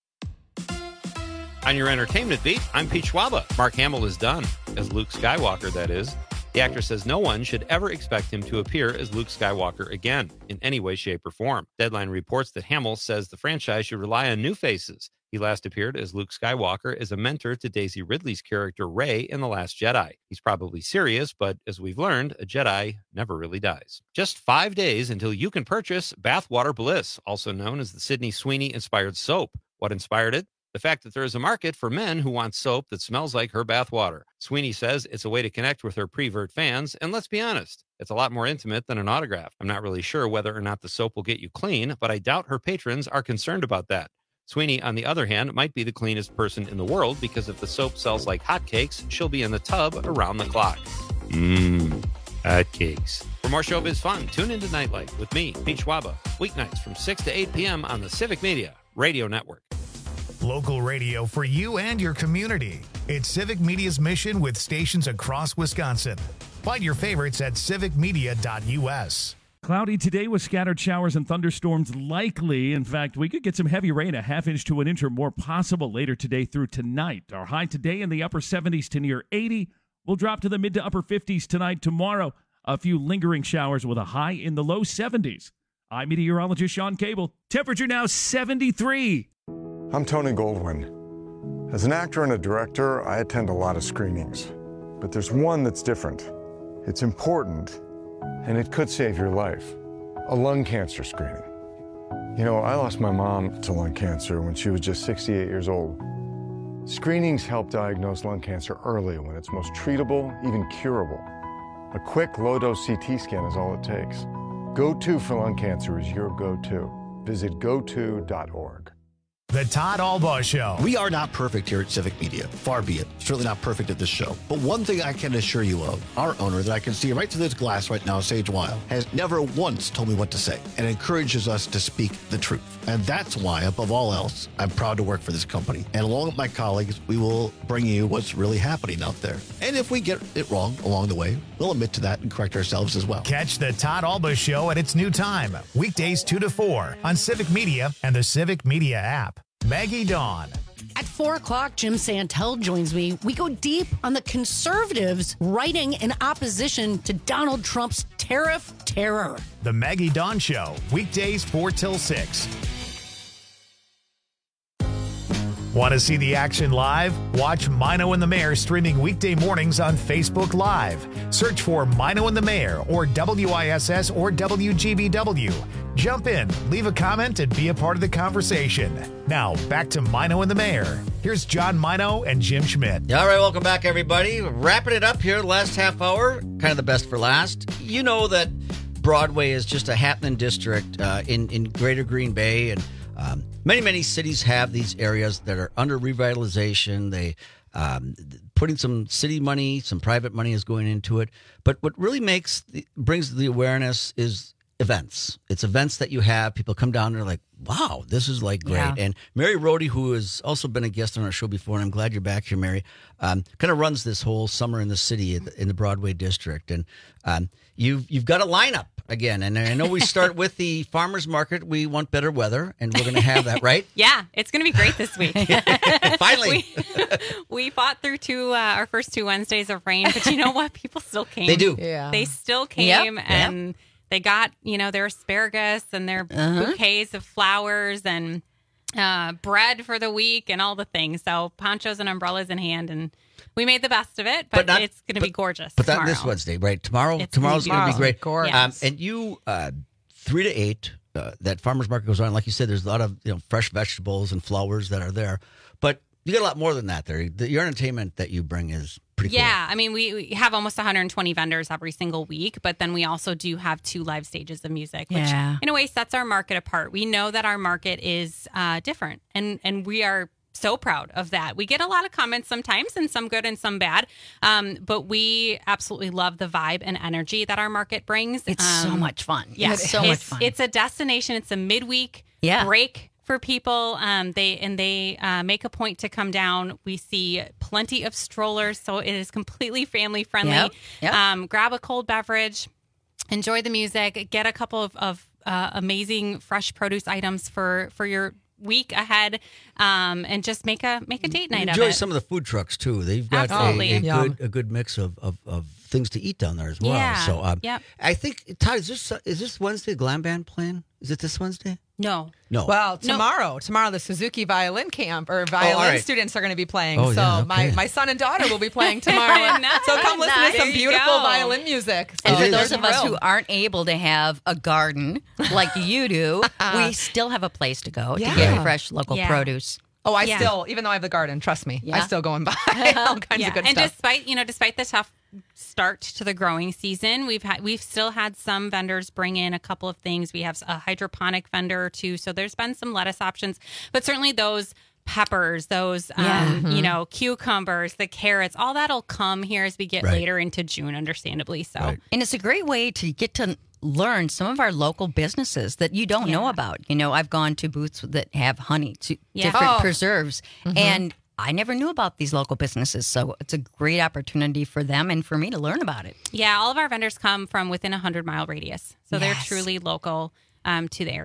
On your entertainment beat, I'm Pete Schwaba. Mark Hamill is done, as Luke Skywalker, that is. The actor says no one should ever expect him to appear as Luke Skywalker again, in any way, shape, or form. Deadline reports that Hamill says the franchise should rely on new faces. He last appeared as Luke Skywalker as a mentor to Daisy Ridley's character Rey in The Last Jedi. He's probably serious, but as we've learned, a Jedi never really dies. Just five days until you can purchase Bathwater Bliss, also known as the Sydney Sweeney-inspired soap. What inspired it? The fact that there is a market for men who want soap that smells like her bathwater. Sweeney says it's a way to connect with her prevert fans, and let's be honest, it's a lot more intimate than an autograph. I'm not really sure whether or not the soap will get you clean, but I doubt her patrons are concerned about that. Sweeney, on the other hand, might be the cleanest person in the world because if the soap sells like hotcakes, she'll be in the tub around the clock. Mmm, hotcakes. For more showbiz fun, tune into Nightlight with me, Pete Schwaba, weeknights from six to eight p.m. on the Civic Media Radio Network. Local radio for you and your community. It's Civic Media's mission with stations across Wisconsin. Find your favorites at civic media dot U S. Cloudy today with scattered showers and thunderstorms likely. In fact, we could get some heavy rain, a half inch to an inch or more possible later today through tonight. Our high today in the upper seventies to near eighty. We'll drop to the mid to upper fifties tonight. Tomorrow, a few lingering showers with a high in the low seventies. I'm meteorologist Sean Cable. Temperature now seventy-three. I'm Tony Goldwyn. As an actor and a director, I attend a lot of screenings. But there's one that's different. It's important, and it could save your life. A lung cancer screening. You know, I lost my mom to lung cancer when she was just sixty-eight years old. Screenings help diagnose lung cancer early when it's most treatable, even curable. A quick low-dose C T scan is all it takes. Go To for lung cancer is your go-to. Visit go to dot org. The Todd Albaugh Show. We are not perfect here at Civic Media. Far be it. Certainly not perfect at this show. But one thing I can assure you of, our owner that I can see right through this glass right now, Sage Weil, has never once told me what to say and encourages us to speak the truth. And that's why, above all else, I'm proud to work for this company. And along with my colleagues, we will bring you what's really happening out there. And if we get it wrong along the way, we'll admit to that and correct ourselves as well. Catch the Todd Albaugh Show at its new time, weekdays two to four on Civic Media and the Civic Media app. Maggie Dawn. At four o'clock, Jim Santel joins me. We go deep on the conservatives writing in opposition to Donald Trump's tariff terror. The Maggie Dawn Show, weekdays four till six. Want to see the action live? Watch Mino and the Mayor streaming weekday mornings on Facebook Live. Search for Mino and the Mayor or W I S S or W G B W. Jump in, leave a comment, and be a part of the conversation. Now, back to Mino and the Mayor. Here's John Mino and Jim Schmidt. All right, welcome back, everybody. Wrapping it up here, the last half hour, kind of the best for last. You know that Broadway is just a happening district uh, in, in Greater Green Bay, and um, many, many cities have these areas that are under revitalization. They um, putting some city money, some private money is going into it. But what really makes the, brings the awareness is events. It's events that you have. People come down and they're like, wow, this is like great. Yeah. And Mary Rohde, who has also been a guest on our show before, and I'm glad you're back here, Mary, um, kind of runs this whole summer in the city in the, in the Broadway district. And um, you've, you've got a lineup again. And I know we start with the farmers market. We want better weather, and we're going to have that, right? Yeah, it's going to be great this week. Finally. we, we fought through two, uh, our first two Wednesdays of rain, but you know what? People still came. They do. Yeah. They still came, Yep. and Yep. they got, you know, their asparagus and their Uh-huh. bouquets of flowers and uh, bread for the week and all the things. So ponchos and umbrellas in hand, and we made the best of it, but, But not- it's going to be gorgeous But that tomorrow. this Wednesday, right? Tomorrow, It's tomorrow's gonna going be to be great. gorgeous. Um, and you, uh, three to eight, uh, that farmers market goes on. Like you said, there's a lot of you know fresh vegetables and flowers that are there. But you get a lot more than that there. The, your entertainment that you bring is pretty Yeah, I mean, we, we have almost one hundred twenty vendors every single week, but then we also do have two live stages of music, which Yeah. in a way sets our market apart. We know that our market is uh, different, and, and we are so proud of that. We get a lot of comments sometimes, and some good and some bad, um, but we absolutely love the vibe and energy that our market brings. It's so Um, much fun. Yeah, It's so much it's- fun. It's a destination. It's a midweek Yeah. break for people. Um, they and they uh, make a point to come down. We see plenty of strollers, so it is completely family friendly. Yep, yep. Um, grab a cold beverage, enjoy the music, get a couple of, of uh, amazing fresh produce items for for your week ahead, um, and just make a make a date night Enjoy of it. some of the food trucks too. They've got a, Absolutely. a Yum. good a good mix of, of, of things to eat down there as well. Yeah, So um, yep. I think Todd, is this is this Wednesday Glam Band playing? Is it this Wednesday? No. No. Well, tomorrow, tomorrow the Suzuki Violin Camp or violin Oh, all right. students are going to be playing. Oh, so yeah, my, okay. my son and daughter will be playing tomorrow. So come listen Nice. to some There you beautiful go. violin music. And So for they're those of us who thrilled. aren't able to have a garden like you do, we still have a place to go Yeah. to get fresh local Yeah. produce. Oh, I Yeah. still, even though I have the garden, trust me, I Yeah. still go and buy all kinds yeah. of good and stuff. despite you know despite the tough start to the growing season, we've had we've still had some vendors bring in a couple of things. We have a hydroponic vendor or two, so there's been some lettuce options, but certainly those peppers, those Yeah. um, Mhm. you know cucumbers, the carrots, all that'll come here as we get Right. later into June, understandably. So And it's a great way to get to learn some of our local businesses that you don't know about. You know, I've gone to booths that have honey, to Yeah. different Oh. preserves, Mhm. and I never knew about these local businesses. So it's a great opportunity for them and for me to learn about it. yeah, all of our vendors come from within a hundred mile radius, so they're Yes. truly local um, to the area.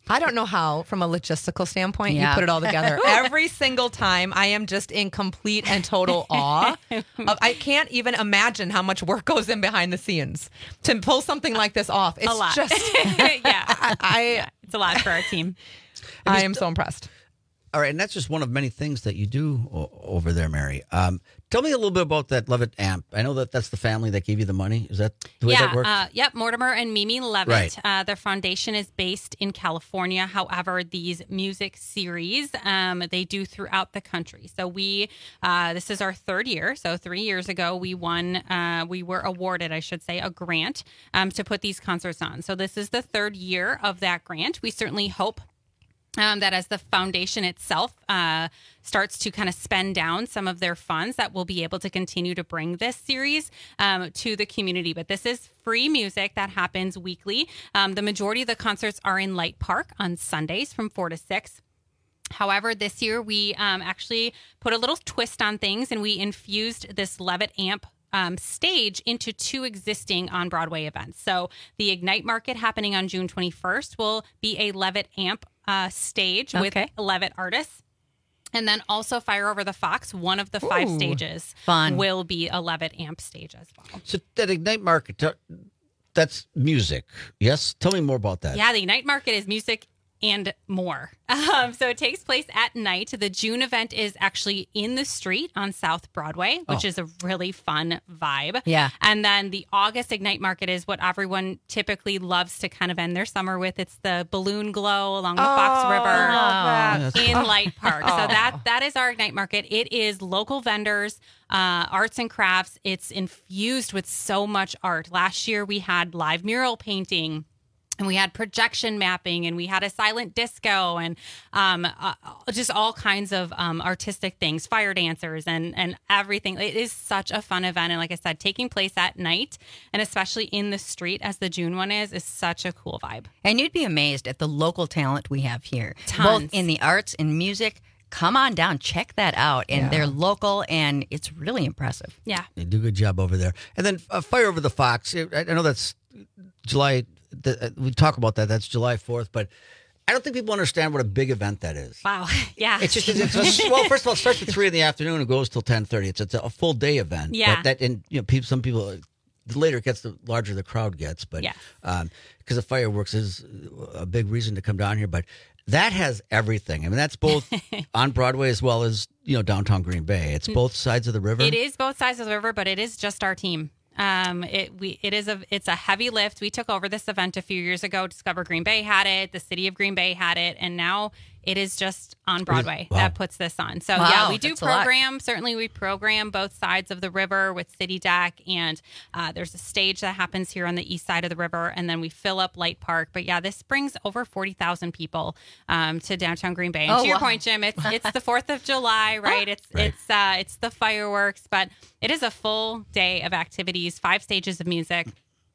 I don't know how, from a logistical standpoint, Yeah. you put it all together. Every single time, I am just in complete and total awe. Of, I can't even imagine how much work goes in behind the scenes to pull something like this off. It's a lot. just, yeah. I, I, It's a lot for our team. I am so impressed. All right, and that's just one of many things that you do o- over there, Mary. Um, tell me a little bit about that Levitt amp. I know that that's the family that gave you the money. Is that the way yeah, that works? Uh, yep, Mortimer and Mimi Levitt. Right. Uh, their foundation is based in California. However, these music series um, they do throughout the country. So we, uh, this is our third year. So three years ago, we won, uh, we were awarded, I should say, a grant um, to put these concerts on. So this is the third year of that grant. We certainly hope Um, that as the foundation itself uh, starts to kind of spend down some of their funds, that we'll be able to continue to bring this series um, to the community. But this is free music that happens weekly. Um, the majority of the concerts are in Light Park on Sundays from four to six. However, this year we um, actually put a little twist on things, and we infused this Levitt amp Um, stage into two existing on-Broadway events. So the Ignite Market happening on June twenty-first will be a Levitt amp uh, stage with Okay. Levitt artists. And then also Fire Over the Fox, one of the five Ooh. stages, Fun. will be a Levitt amp stage as well. So that Ignite Market, t- that's music, yes? Tell me more about that. Yeah, the Ignite Market is music and more. Um, so it takes place at night. The June event is actually in the street on South Broadway, which Oh. is a really fun vibe. Yeah. And then the August Ignite Market is what everyone typically loves to kind of end their summer with. It's the balloon glow along the Fox Oh, River I love that. in Light Park. So Oh. that that is our Ignite Market. It is local vendors, uh, arts and crafts. It's infused with so much art. Last year we had live mural painting. And we had projection mapping, and we had a silent disco, and um, uh, just all kinds of um, artistic things, fire dancers, and and everything. It is such a fun event, and like I said, taking place at night, and especially in the street, as the June one is, is such a cool vibe. And you'd be amazed at the local talent we have here, Tons. both in the arts and music. Come on down, check that out, and Yeah. they're local, and it's really impressive. Yeah, They do a good job over there. And then uh, Fire Over the Fox, I, I know that's July, the, uh, we talk about that, that's July fourth, but I don't think people understand what a big event that is. Wow. Yeah. It's just, it's a, well, first of all, it starts at three in the afternoon and goes till ten thirty. It's, it's a full day event. Yeah. But that, and, you know, people, some people, the later it gets, the larger the crowd gets. But, Yeah. um, because the fireworks is a big reason to come down here. But that has everything. I mean, that's both on Broadway as well as, you know, downtown Green Bay. It's both sides of the river. It is both sides of the river, but it is just our team. Um, it we it is a it's a heavy lift. We took over this event a few years ago. Discover Green Bay had it, the city of Green Bay had it, and now it is just on Broadway Wow. that puts this on. So Wow, yeah, we do that's a lot. program. Certainly, we program both sides of the river with City Deck, and uh, there's a stage that happens here on the east side of the river, and then we fill up Light Park. But yeah, this brings over forty thousand people um, to downtown Green Bay. And Oh, to your wow. point, Jim, it's it's the Fourth of July, right? It's Right. it's uh, it's the fireworks, but it is a full day of activities, five stages of music,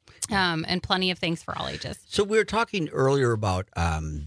um, and plenty of things for all ages. So we were talking earlier about um,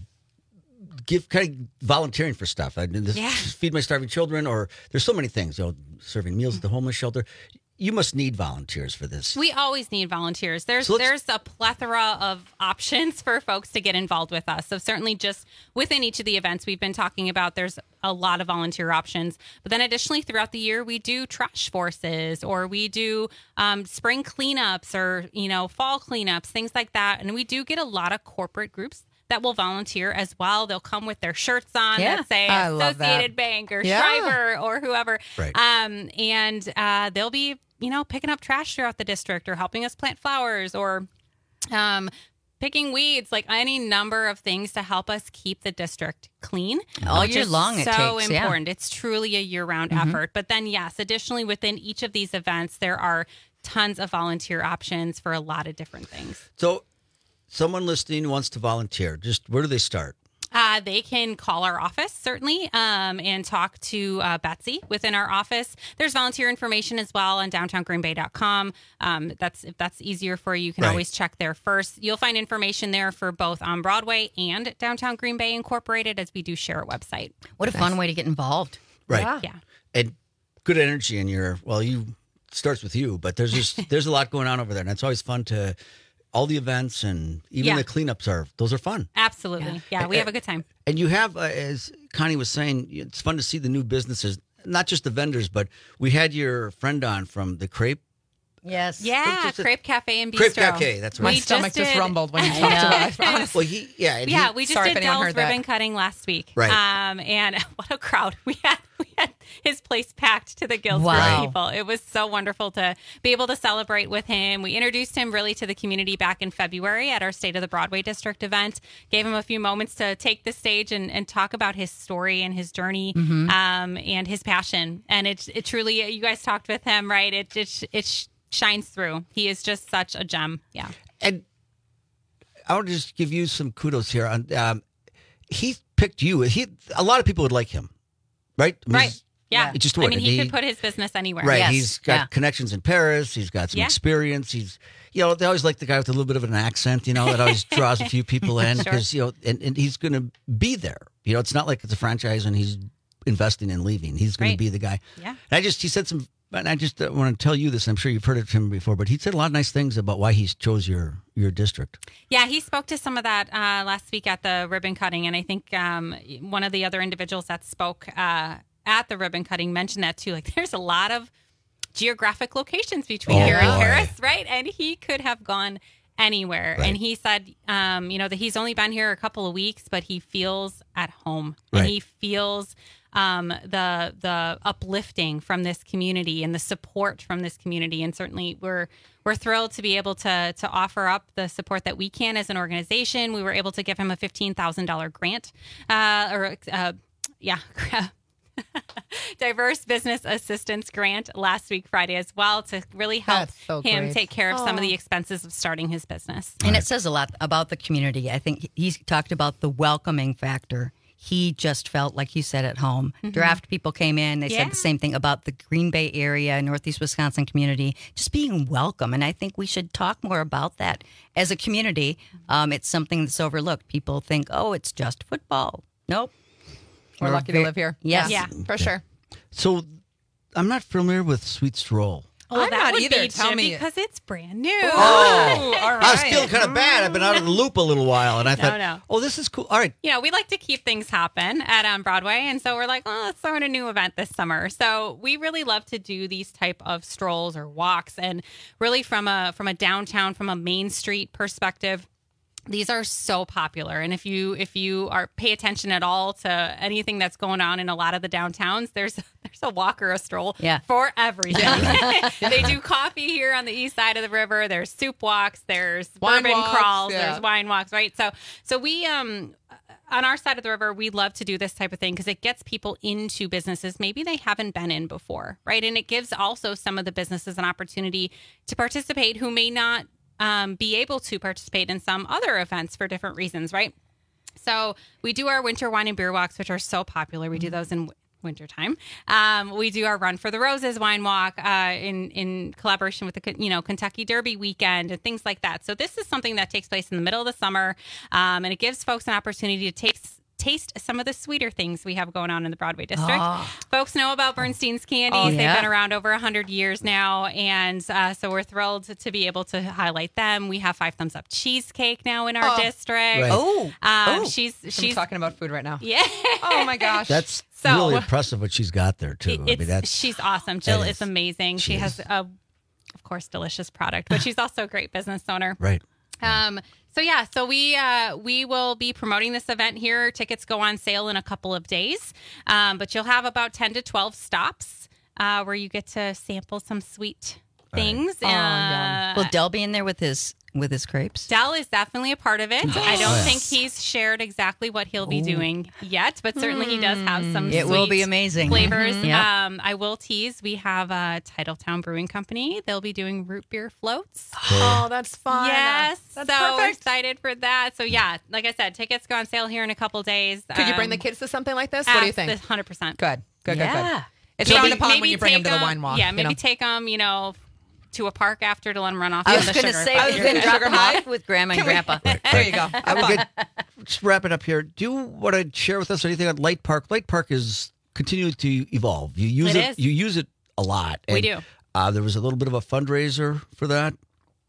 give kind of volunteering for stuff. I did this, Yeah. feed my starving children, or there's so many things. You know, serving meals at the homeless shelter. You must need volunteers for this. We always need volunteers. There's So let's- there's a plethora of options for folks to get involved with us. So certainly just within each of the events we've been talking about, there's a lot of volunteer options. But then additionally throughout the year, we do trash forces, or we do um, spring cleanups, or, you know, fall cleanups, things like that. And we do get a lot of corporate groups that will volunteer as well. They'll come with their shirts on Yeah. that say I love that. Associated Bank or Yeah. Shriver or whoever. Right. Um, and uh, they'll be, you know, picking up trash throughout the district, or helping us plant flowers, or um, picking weeds, like any number of things to help us keep the district clean. All which year is long it so takes, yeah. important. It's truly a year-round Mhm. effort. But then, yes, additionally, within each of these events, there are tons of volunteer options for a lot of different things. So, someone listening wants to volunteer. Just where do they start? Uh, they can call our office, certainly, um, and talk to uh, Betsy within our office. There's volunteer information as well on downtown green bay dot com. Um, that's if that's easier for you, you can Right. always check there first. You'll find information there for both on Broadway and Downtown Green Bay Incorporated, as we do share a website. What a fun way to get involved. Right. Yeah. Yeah. And good energy in your, well, you starts with you, but there's just, there's a lot going on over there. And it's always fun to all the events and even Yeah. the cleanups are those are fun. Absolutely. Yeah, we have a good time. And you have, uh, as Connie was saying, it's fun to see the new businesses, not just the vendors, but we had your friend on from the crepe. Yes. Yeah, just a- Crepe Cafe and Bistro. Crepe Cafe, that's right. My stomach just did- rumbled when you I talked know. about it. Honestly. Well, he, yeah, and Yeah, he- we just Sorry if did anyone Dell's heard that. ribbon cutting last week. Right. Um, and what a crowd. We had we had his place packed to the gills Wow. for people. It was so wonderful to be able to celebrate with him. We introduced him really to the community back in February at our State of the Broadway District event. Gave him a few moments to take the stage and, and talk about his story and his journey Mhm. um, and his passion. And it, it truly, you guys talked with him, right? It, it, it shines through. He is just such a gem. Yeah. And I want to just give you some kudos here. On um, he picked you. He a lot of people would like him, right? I mean, Right. he's- Yeah. It just I would. mean, And he, could put his business anywhere. Right. Yes. He's got Yeah. connections in Paris. He's got some Yeah. experience. He's, you know, they always like the guy with a little bit of an accent, you know, that always draws a few people in Sure. because, you know, and, and he's going to be there. You know, it's not like it's a franchise and he's investing and leaving. He's going Right. to be the guy. Yeah. And I just, he said some, and I just uh, want to tell you this, and I'm sure you've heard it from him before, but he said a lot of nice things about why he chose your, your district. Yeah, he spoke to some of that uh, last week at the ribbon cutting, and I think um, one of the other individuals that spoke uh, at the ribbon cutting mentioned that too. Like, there's a lot of geographic locations between Oh, here and boy. Paris, right? And he could have gone anywhere. Right. And he said, um, you know, that he's only been here a couple of weeks, but he feels at home, and Right. he feels um, the the uplifting from this community and the support from this community. And certainly, we're we're thrilled to be able to to offer up the support that we can as an organization. We were able to give him a fifteen thousand dollar grant, uh, or uh, yeah. Diverse Business Assistance Grant last week, Friday, as well, to really help That's so him great. take care of some of Oh. the expenses of starting his business. And it says a lot about the community. I think he talked about the welcoming factor. He just felt like he said at home. Mhm. Draft people came in. They Yeah. said the same thing about the Green Bay area, Northeast Wisconsin community, just being welcome. And I think we should talk more about that as a community. Um, it's something that's overlooked. People think, oh, it's just football. Nope. We're lucky to live here. Yes. Yeah. For sure. So I'm not familiar with Sweet Stroll. Oh, I'm that not would either. be Tell Jim, me. because it's brand new. Oh, all right. I was feeling kind of bad. I've been out of the loop a little while, and I No, thought, no. oh, this is cool. All right. You know, we like to keep things hopping at um, Broadway, and so we're like, well, let's throw in a new event this summer. So we really love to do these type of strolls or walks, and really from a from a downtown, from a Main Street perspective. These are so popular, and if you if you are pay attention at all to anything that's going on in a lot of the downtowns, there's there's a walk or a stroll Yeah. for everything. They do coffee here on the east side of the river. There's soup walks. There's Wine bourbon walks, crawls. yeah. There's wine walks. Right. So so we um on our side of the river, we love to do this type of thing because it gets people into businesses maybe they haven't been in before, right? And it gives also some of the businesses an opportunity to participate who may not um, be able to participate in some other events for different reasons, right? So we do our winter wine and beer walks, which are so popular. We do those in wintertime. Um, we do our Run for the Roses wine walk uh, in in collaboration with the you know Kentucky Derby weekend and things like that. So this is something that takes place in the middle of the summer, um, and it gives folks an opportunity to take. Taste some of the sweeter things we have going on in the Broadway district. Oh. Folks know about Bernstein's candies. Oh, They've yeah. been around over one hundred years now, and uh, so we're thrilled to, to be able to highlight them. We have Five Thumbs Up cheesecake now in our Oh. district. Right. Oh. Um, Oh. she's I'm she's talking about food right now. yeah. Oh my gosh. That's So- really impressive what she's got there, too. I It's, mean, that's she's awesome. Jill that is, is. amazing. She, She has is. a, of course, delicious product, but she's also a great business owner. right. Um, so yeah, so we uh, we will be promoting this event here. Tickets go on sale in a couple of days, um, but you'll have about ten to twelve stops uh, where you get to sample some sweet things. Oh, Uh, yum. Will Del be in there with his with his crepes? Dell is definitely a part of it. I don't Yes. think he's shared exactly what he'll be doing yet, but certainly he does have some It will sweet be amazing. flavors. Mhm. Yep. Um, I will tease, we have a Titletown Brewing Company. They'll be doing root beer floats. Oh, that's fun. Yes. That's so we're perfect. excited for that. So yeah, like I said, tickets go on sale here in a couple days. Could you bring Um, the kids to something like this? What do you think? one hundred percent. Good. Good, good, Yeah. good. It's Maybe- frowned upon when maybe you bring them take to the wine walk. Yeah, you maybe know? take them, you know, to a park after to let them run off. I on was the going to sugar. say, I I was was gonna going to drop sugar them high. off with Grandma and Can we- Grandpa. There you go. I will get, just wrap it up here. Do you want to share with us anything on Light Park? Light Park is continuing to evolve. You use It it. is. You use it a lot. We And, do. Uh, there was a little bit of a fundraiser for that.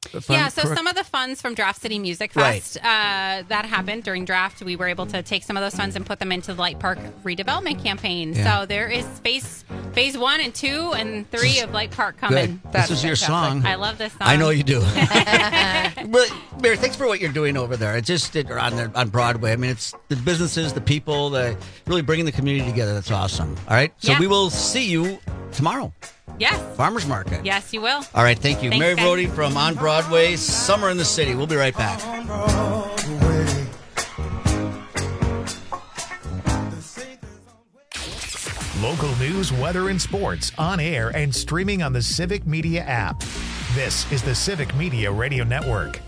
if I'm Yeah, so correct? some of the funds from Draft City Music Right. Fest, uh, that happened during draft. We were able to take some of those funds and put them into the Light Park redevelopment campaign. Yeah. So there is phase phase one and two and three of Light Park coming. Good. This is your song. I love this song. I know you do. But Mary, thanks for what you're doing over there. It just it, on the, on Broadway. I mean, it's the businesses, the people, the really bringing the community together. That's awesome. All right, so Yeah. we will see you tomorrow. Yes. Farmers Market. Yes, you will. All right, thank you, Thanks, Mary guys. Brody from On Broadway, Summer in the City. We'll be right back. Local news, weather, and sports on air and streaming on the Civic Media app. This is the Civic Media Radio Network.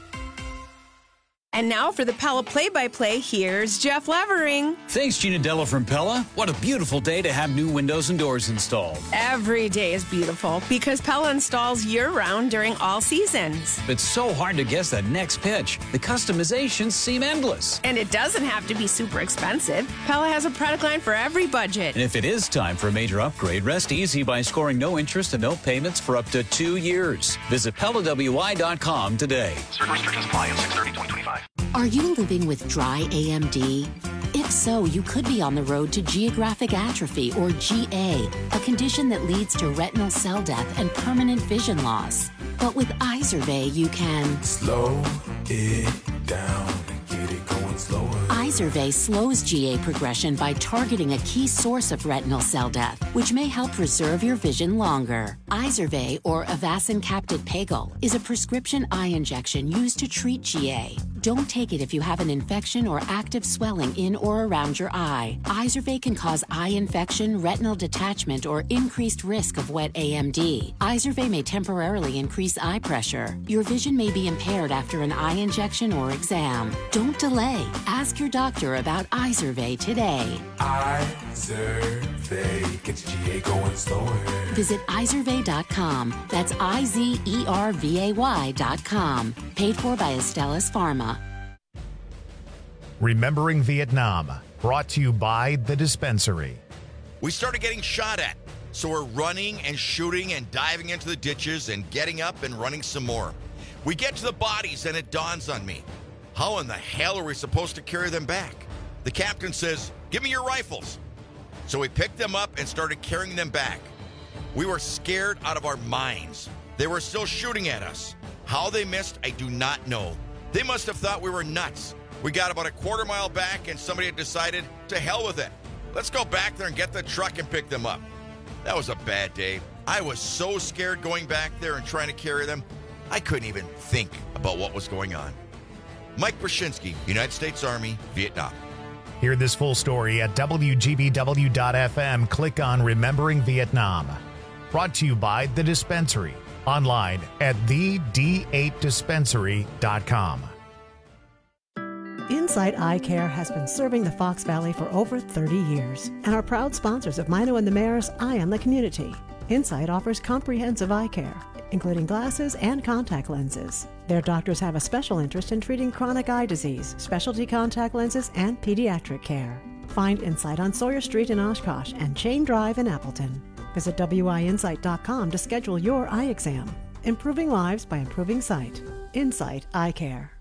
And now for the Pella play-by-play, here's Jeff Levering. Thanks, Gina Della from Pella. What a beautiful day to have new windows and doors installed. Every day is beautiful because Pella installs year-round during all seasons. It's so hard to guess that next pitch. The customizations seem endless. And it doesn't have to be super expensive. Pella has a product line for every budget. And if it is time for a major upgrade, rest easy by scoring no interest and no payments for up to two years. Visit Pella W I dot com today. Certain restrictions apply on six thirty twenty twenty-five. Are you living with dry A M D? If so, you could be on the road to geographic atrophy, or G A, a condition that leads to retinal cell death and permanent vision loss. But with Izervay, you can slow it down and get it going slower. Izervay slows G A progression by targeting a key source of retinal cell death, which may help preserve your vision longer. Izervay, or Avastin Capted Pagel, is a prescription eye injection used to treat G A. Don't take it if you have an infection or active swelling in or around your eye. Izervay can cause eye infection, retinal detachment, or increased risk of wet A M D. Izervay may temporarily increase eye pressure. Your vision may be impaired after an eye injection or exam. Don't delay. Ask your doctor about Izervay today. Izervay gets G A going slower. Visit Izervay dot com. That's I Z E R V A Y dot com. Paid for by Astellas Pharma. Remembering Vietnam, brought to you by The Dispensary. We started getting shot at, so we're running and shooting and diving into the ditches and getting up and running some more. We get to the bodies and it dawns on me. How in the hell are we supposed to carry them back? The captain says, "Give me your rifles." So we picked them up and started carrying them back. We were scared out of our minds. They were still shooting at us. How they missed, I do not know. They must have thought we were nuts. We got about a quarter mile back and somebody had decided, to hell with it. Let's go back there and get the truck and pick them up. That was a bad day. I was so scared going back there and trying to carry them, I couldn't even think about what was going on. Mike Brzezinski, United States Army, Vietnam. Hear this full story at W G B W dot F M. Click on Remembering Vietnam. Brought to you by The Dispensary. Online at the D eight dispensary dot com. Insight Eye Care has been serving the Fox Valley for over thirty years and are proud sponsors of Mino and the Mayor's Eye on the Community. Insight offers comprehensive eye care, including glasses and contact lenses. Their doctors have a special interest in treating chronic eye disease, specialty contact lenses, and pediatric care. Find Insight on Sawyer Street in Oshkosh and Chain Drive in Appleton. Visit W I insight dot com to schedule your eye exam. Improving lives by improving sight. Insight Eye Care.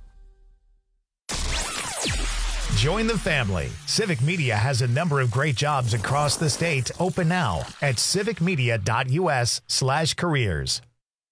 Join the family. Civic Media has a number of great jobs across the state open now at civic media dot U S slash careers.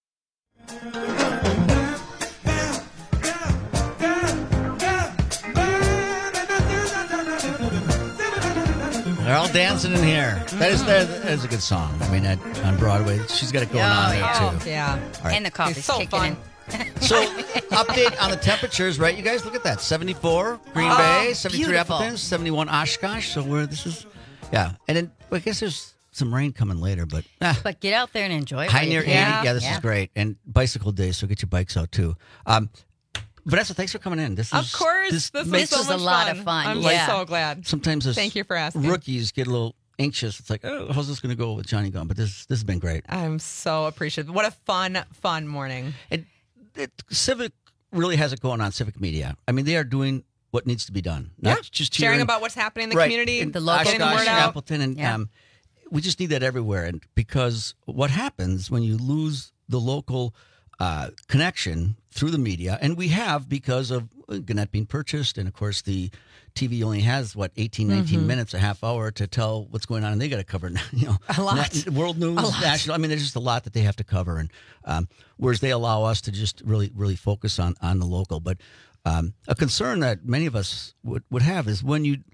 They're all dancing in here. That is that is a good song. I mean, at, on Broadway, she's got it going Oh, on there yeah. too. Yeah. All right. And the coffee's It's so kicking fun. in. So, update on the temperatures, right? You guys look at that. seventy-four Green Oh, Bay, seventy-three beautiful. Appleton, seventy-one Oshkosh. So we're this is yeah. And then well, I guess there's some rain coming later, but ah, But get out there and enjoy it. high while you near eighty. can. Yeah, this is great. And bicycle day, so get your bikes out too. Um, Vanessa, thanks for coming in. This Of is course. This, This, makes was so a much lot fun. of fun. I'm Yeah. so glad. sometimes us Thank you for asking. rookies get a little anxious. It's like, oh, how's this going to go with Johnny Gone? But this this has been great. I'm so appreciative. What a fun, fun morning. It, it, Civic really has it going on, Civic Media. I mean, they are doing what needs to be done. Not Yeah. just here Sharing in- about what's happening in the right, community, in the local Oshkosh, getting the word out. Appleton, and Yeah. um, we just need that everywhere. And because what happens when you lose the local uh, connection through the media, and we have because of Gannett being purchased, and of course the T V only has what eighteen, nineteen Mhm. minutes, a half hour to tell what's going on, and they got to cover you know A lot. nat- world news, A lot. national. I mean, there's just a lot that they have to cover, and um, whereas they allow us to just really really focus on on the local. But um, a concern that many of us would would have is when you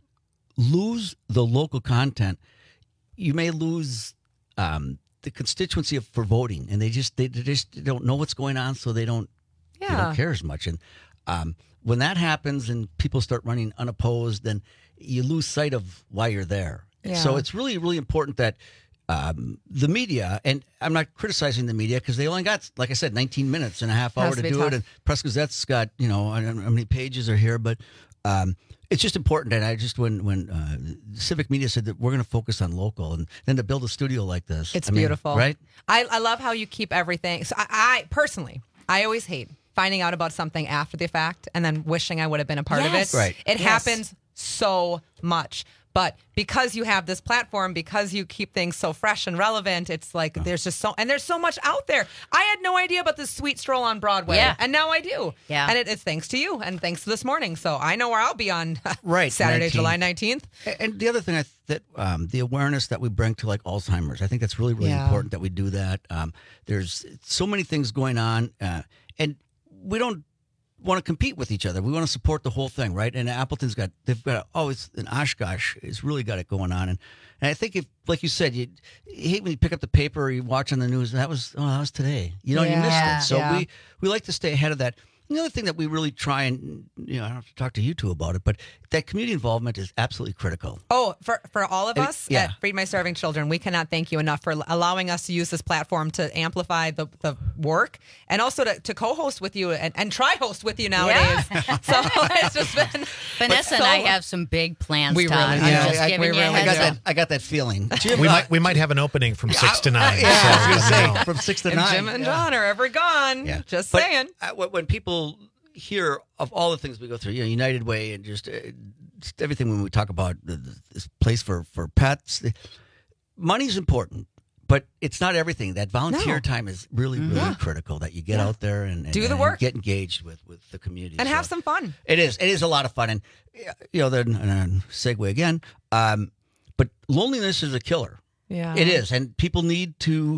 lose the local content, you may lose um, the constituency of, for voting, and they just they, they just don't know what's going on, so they don't they Yeah. don't care as much. And um, when that happens, and people start running unopposed, then you lose sight of why you're there. Yeah. So it's really really important that um, the media, and I'm not criticizing the media because they only got, like I said, nineteen minutes and a half hour Has to, to be do tough. it, and Press Gazette's got you know I don't know how many pages are here, but. Um, It's just important, and I just when when uh, Civic Media said that we're going to focus on local, and then to build a studio like this, It's I mean, beautiful, right? I, I love how you keep everything. So I, I personally, I always hate finding out about something after the fact and then wishing I would have been a part Yes. of it. Right. It Yes. happens so much. But because you have this platform, because you keep things so fresh and relevant, it's like there's just so, and there's so much out there. I had no idea about this sweet stroll on Broadway. Yeah. And now I do. Yeah. And it, it's thanks to you and thanks to this morning. So I know where I'll be on Right, Saturday, nineteenth. July nineteenth. A- And the other thing I th- that um, the awareness that we bring to like Alzheimer's, I think that's really really Yeah. important that we do that. Um, there's so many things going on, uh, and we don't want to compete with each other. We want to support the whole thing, right? And Appleton's got they've got oh, it's and Oshkosh has really got it going on, and and I think if like you said, you, you hate when you pick up the paper or you watch on the news. That was oh, that was today. You know, you missed Yeah. it. So Yeah. we we like to stay ahead of that. The other thing that we really try and, you know, I don't have to talk to you two about it, but that community involvement is absolutely critical. Oh, for, for all of Uh, us yeah. at Feed My Starving Children, we cannot thank you enough for allowing us to use this platform to amplify the, the work and also to, to co-host with you and, and try host with you nowadays. So it's just been Vanessa and so- I have some big plans, We Tom. really I'm do. just I, giving we you a really- I heads got up. that. I got that feeling. We might we might have an opening from six to nine. Yeah, so, I was you gonna say, know. from six to If nine. Jim and Yeah. John are ever gone. Yeah. Just But, saying. uh, when when people hear of all the things we go through, you know, United Way and just, uh, just everything when we talk about the, the, this place for, for pets, the, money's important, but it's not everything. That volunteer No. time is really, really Yeah. critical, that you get Yeah. out there and, and Do the and work. get engaged with, with the community. And So have some fun. It is. It is a lot of fun. And, you know, then, and then segue again, um, but loneliness is a killer. Yeah. It is. And people need to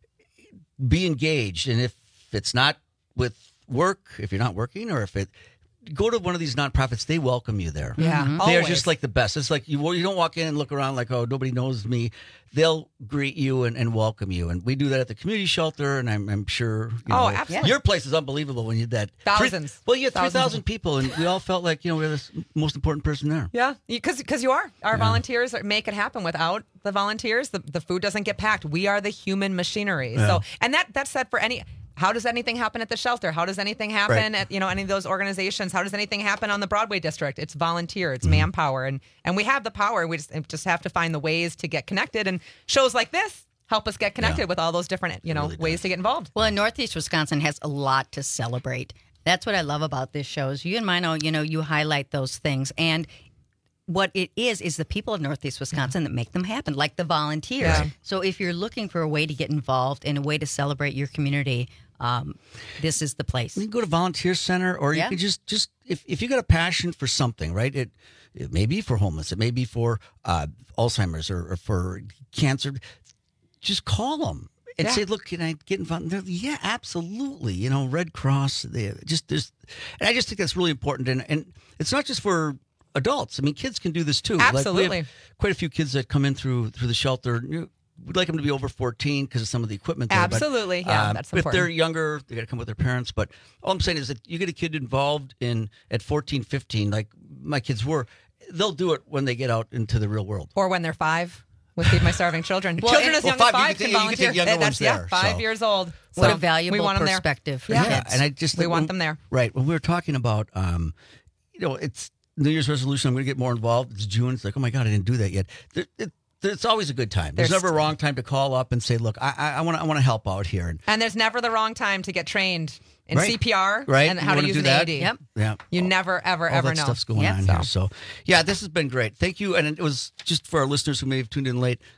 be engaged. And if it's not with work, if you're not working, or if it, go to one of these nonprofits, they welcome you there. Yeah. They Always. are just like the best. It's like you you don't walk in and look around like, oh, nobody knows me. They'll greet you and, and welcome you. And we do that at the community shelter, and I'm, I'm sure you Oh, know, absolutely. your place is unbelievable when you had that. Thousands. Three, well, you had three Thousands. thousand people, and we all felt like, you know, we're the most important person there. Yeah, because because you are. Our Yeah. volunteers are- make it happen. Without the volunteers, the, the food doesn't get packed. We are the human machinery. Yeah. So, and that that's said for any. How does anything happen at the shelter? How does anything happen Right. at you know any of those organizations? How does anything happen on the Broadway district? It's volunteer. It's Mm-hmm. manpower, and and we have the power. We just just have to find the ways to get connected. And shows like this help us get connected Yeah. with all those different you know ways to get involved. Well, Northeast Wisconsin has a lot to celebrate. That's what I love about this show. Is you and Mino, you know, you highlight those things, and what it is is the people of Northeast Wisconsin that make them happen, like the volunteers. Yeah. So if you're looking for a way to get involved and a way to celebrate your community, um, this is the place. You can go to Volunteer Center, or you Yeah. can just just if, if you got a passion for something, right? It it may be for homeless, it may be for uh, Alzheimer's or, or for cancer. Just call them and Yeah. say, "Look, can I get involved?" They're, yeah, absolutely. You know, Red Cross. They just there's, and I just think that's really important, and and it's not just for adults. I mean, kids can do this too. Like we Absolutely. have quite a few kids that come in through through the shelter. You know, we'd like them to be over fourteen because of some of the equipment there. but, Absolutely. Yeah, um, that's If they're important. younger, they got to come with their parents. But all I'm saying is that you get a kid involved in at fourteen, fifteen, like my kids were, they'll do it when they get out into the real world. Or when they're five. With Feed My Starving Children. Well, Children and- as well, young five, as you five can can take- you can volunteer. take younger That's ones yeah, there, five so. years old. What So a valuable we want them there. perspective for Yeah. kids. And I just We think want when- them there. Right. When we were talking about, um, you know, it's New Year's resolution, I'm going to get more involved. It's June. It's like, oh my God, I didn't do that yet. There, it, it's always a good time. There's, There's- never a wrong time to call up and say, look, I want to I want to help out here. And And there's never the wrong time to get trained in Right. C P R Right. and You how to wanna use do an that? A D. Yep. yeah. You never, ever, all ever that know. stuff's going Yep. on So. here. So, yeah, this has been great. Thank you. And it was just for our listeners who may have tuned in late.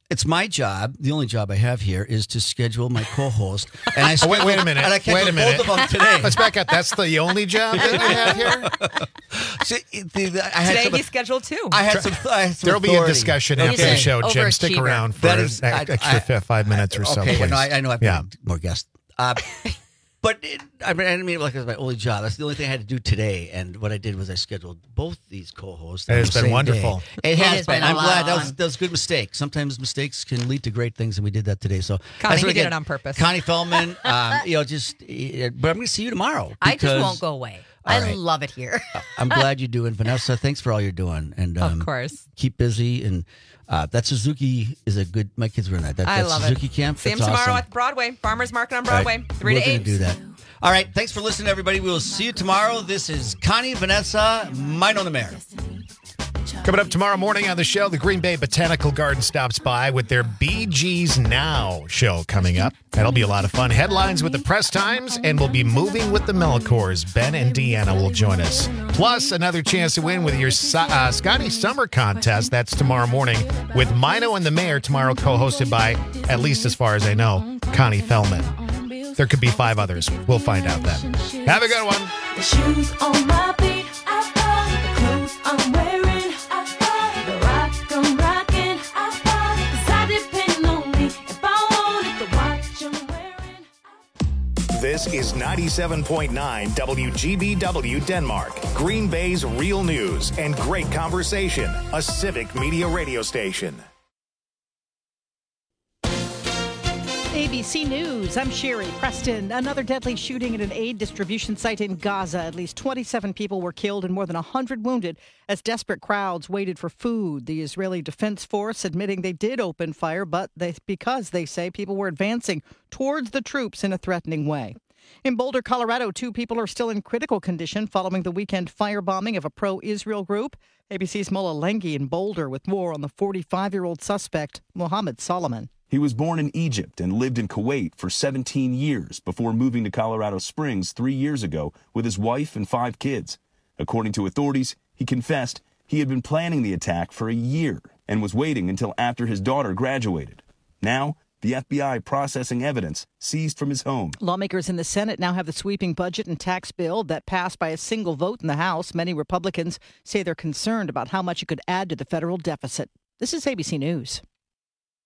It's my job. The only job I have here is to schedule my co-host. And I oh, wait, wait a minute. And I wait a minute. both of them today. Let's back up. That's the only job that you have here. See, the, the, I had Today some, he's scheduled too. I had some. I had some There'll be a authority. discussion Okay. after the show, Jim. Stick around for That an is- extra I- I- five minutes or so, Okay, please. no, I, I know I've yeah. got more guests. Uh, but it, I mean, I didn't mean it like it was my only job. That's the only thing I had to do today. And what I did was I scheduled both these co-hosts. It on has the been same wonderful. day. It, It has has been. been a I'm lot glad of that was, fun. that was a good mistake. Sometimes mistakes can lead to great things, and we did that today. So, Connie, that's what he did again, it on purpose. Connie Feldman, um, you know, just. uh, But I'm going to see you tomorrow. I just because- won't go away. All I right. love it here. I'm glad you do. And Vanessa, thanks for all you're doing. And um, Of course. keep busy. And uh, that Suzuki is a good. My kids were in that. that I that love Suzuki it. camp. See him that's tomorrow awesome. at Broadway, Farmers Market on All right, Broadway, three we're to gonna eight. do that. All right. Thanks for listening, everybody. We will see you tomorrow. This is Connie, Vanessa, Mine on the Mayor. Coming up tomorrow morning on the show, the Green Bay Botanical Garden stops by with their Bee Gees Now show coming up. That'll be a lot of fun. Headlines with the Press Times, and we'll be moving with the Melcors. Ben and Deanna will join us. Plus, another chance to win with your uh, Scotty Summer Contest. That's tomorrow morning with Mino and the Mayor tomorrow, co-hosted by, at least as far as I know, Connie Feldman. There could be five others. We'll find out then. Have a good one. The shoes on my feet, I bought the clothes I'm wearing, I bought the rock I'm rocking, I bought 'cause I depend on me if I wanted the watch I'm wearing. This is ninety-seven point nine W G B W Denmark, Green Bay's real news and great conversation, a civic media radio station. A B C News, I'm Sherry Preston. Another deadly shooting at an aid distribution site in Gaza. At least twenty-seven people were killed and more than one hundred wounded as desperate crowds waited for food. The Israeli Defense Force admitting they did open fire, but they, because they say people were advancing towards the troops in a threatening way. In Boulder, Colorado, two people are still in critical condition following the weekend firebombing of a pro-Israel group. A B C's Mola Lengi in Boulder with more on the forty-five-year-old suspect, Mohammed Solomon. He was born in Egypt and lived in Kuwait for seventeen years before moving to Colorado Springs three years ago with his wife and five kids. According to authorities, he confessed he had been planning the attack for a year and was waiting until after his daughter graduated. Now, the F B I processing evidence seized from his home. Lawmakers in the Senate now have the sweeping budget and tax bill that passed by a single vote in the House. Many Republicans say they're concerned about how much it could add to the federal deficit. This is A B C News.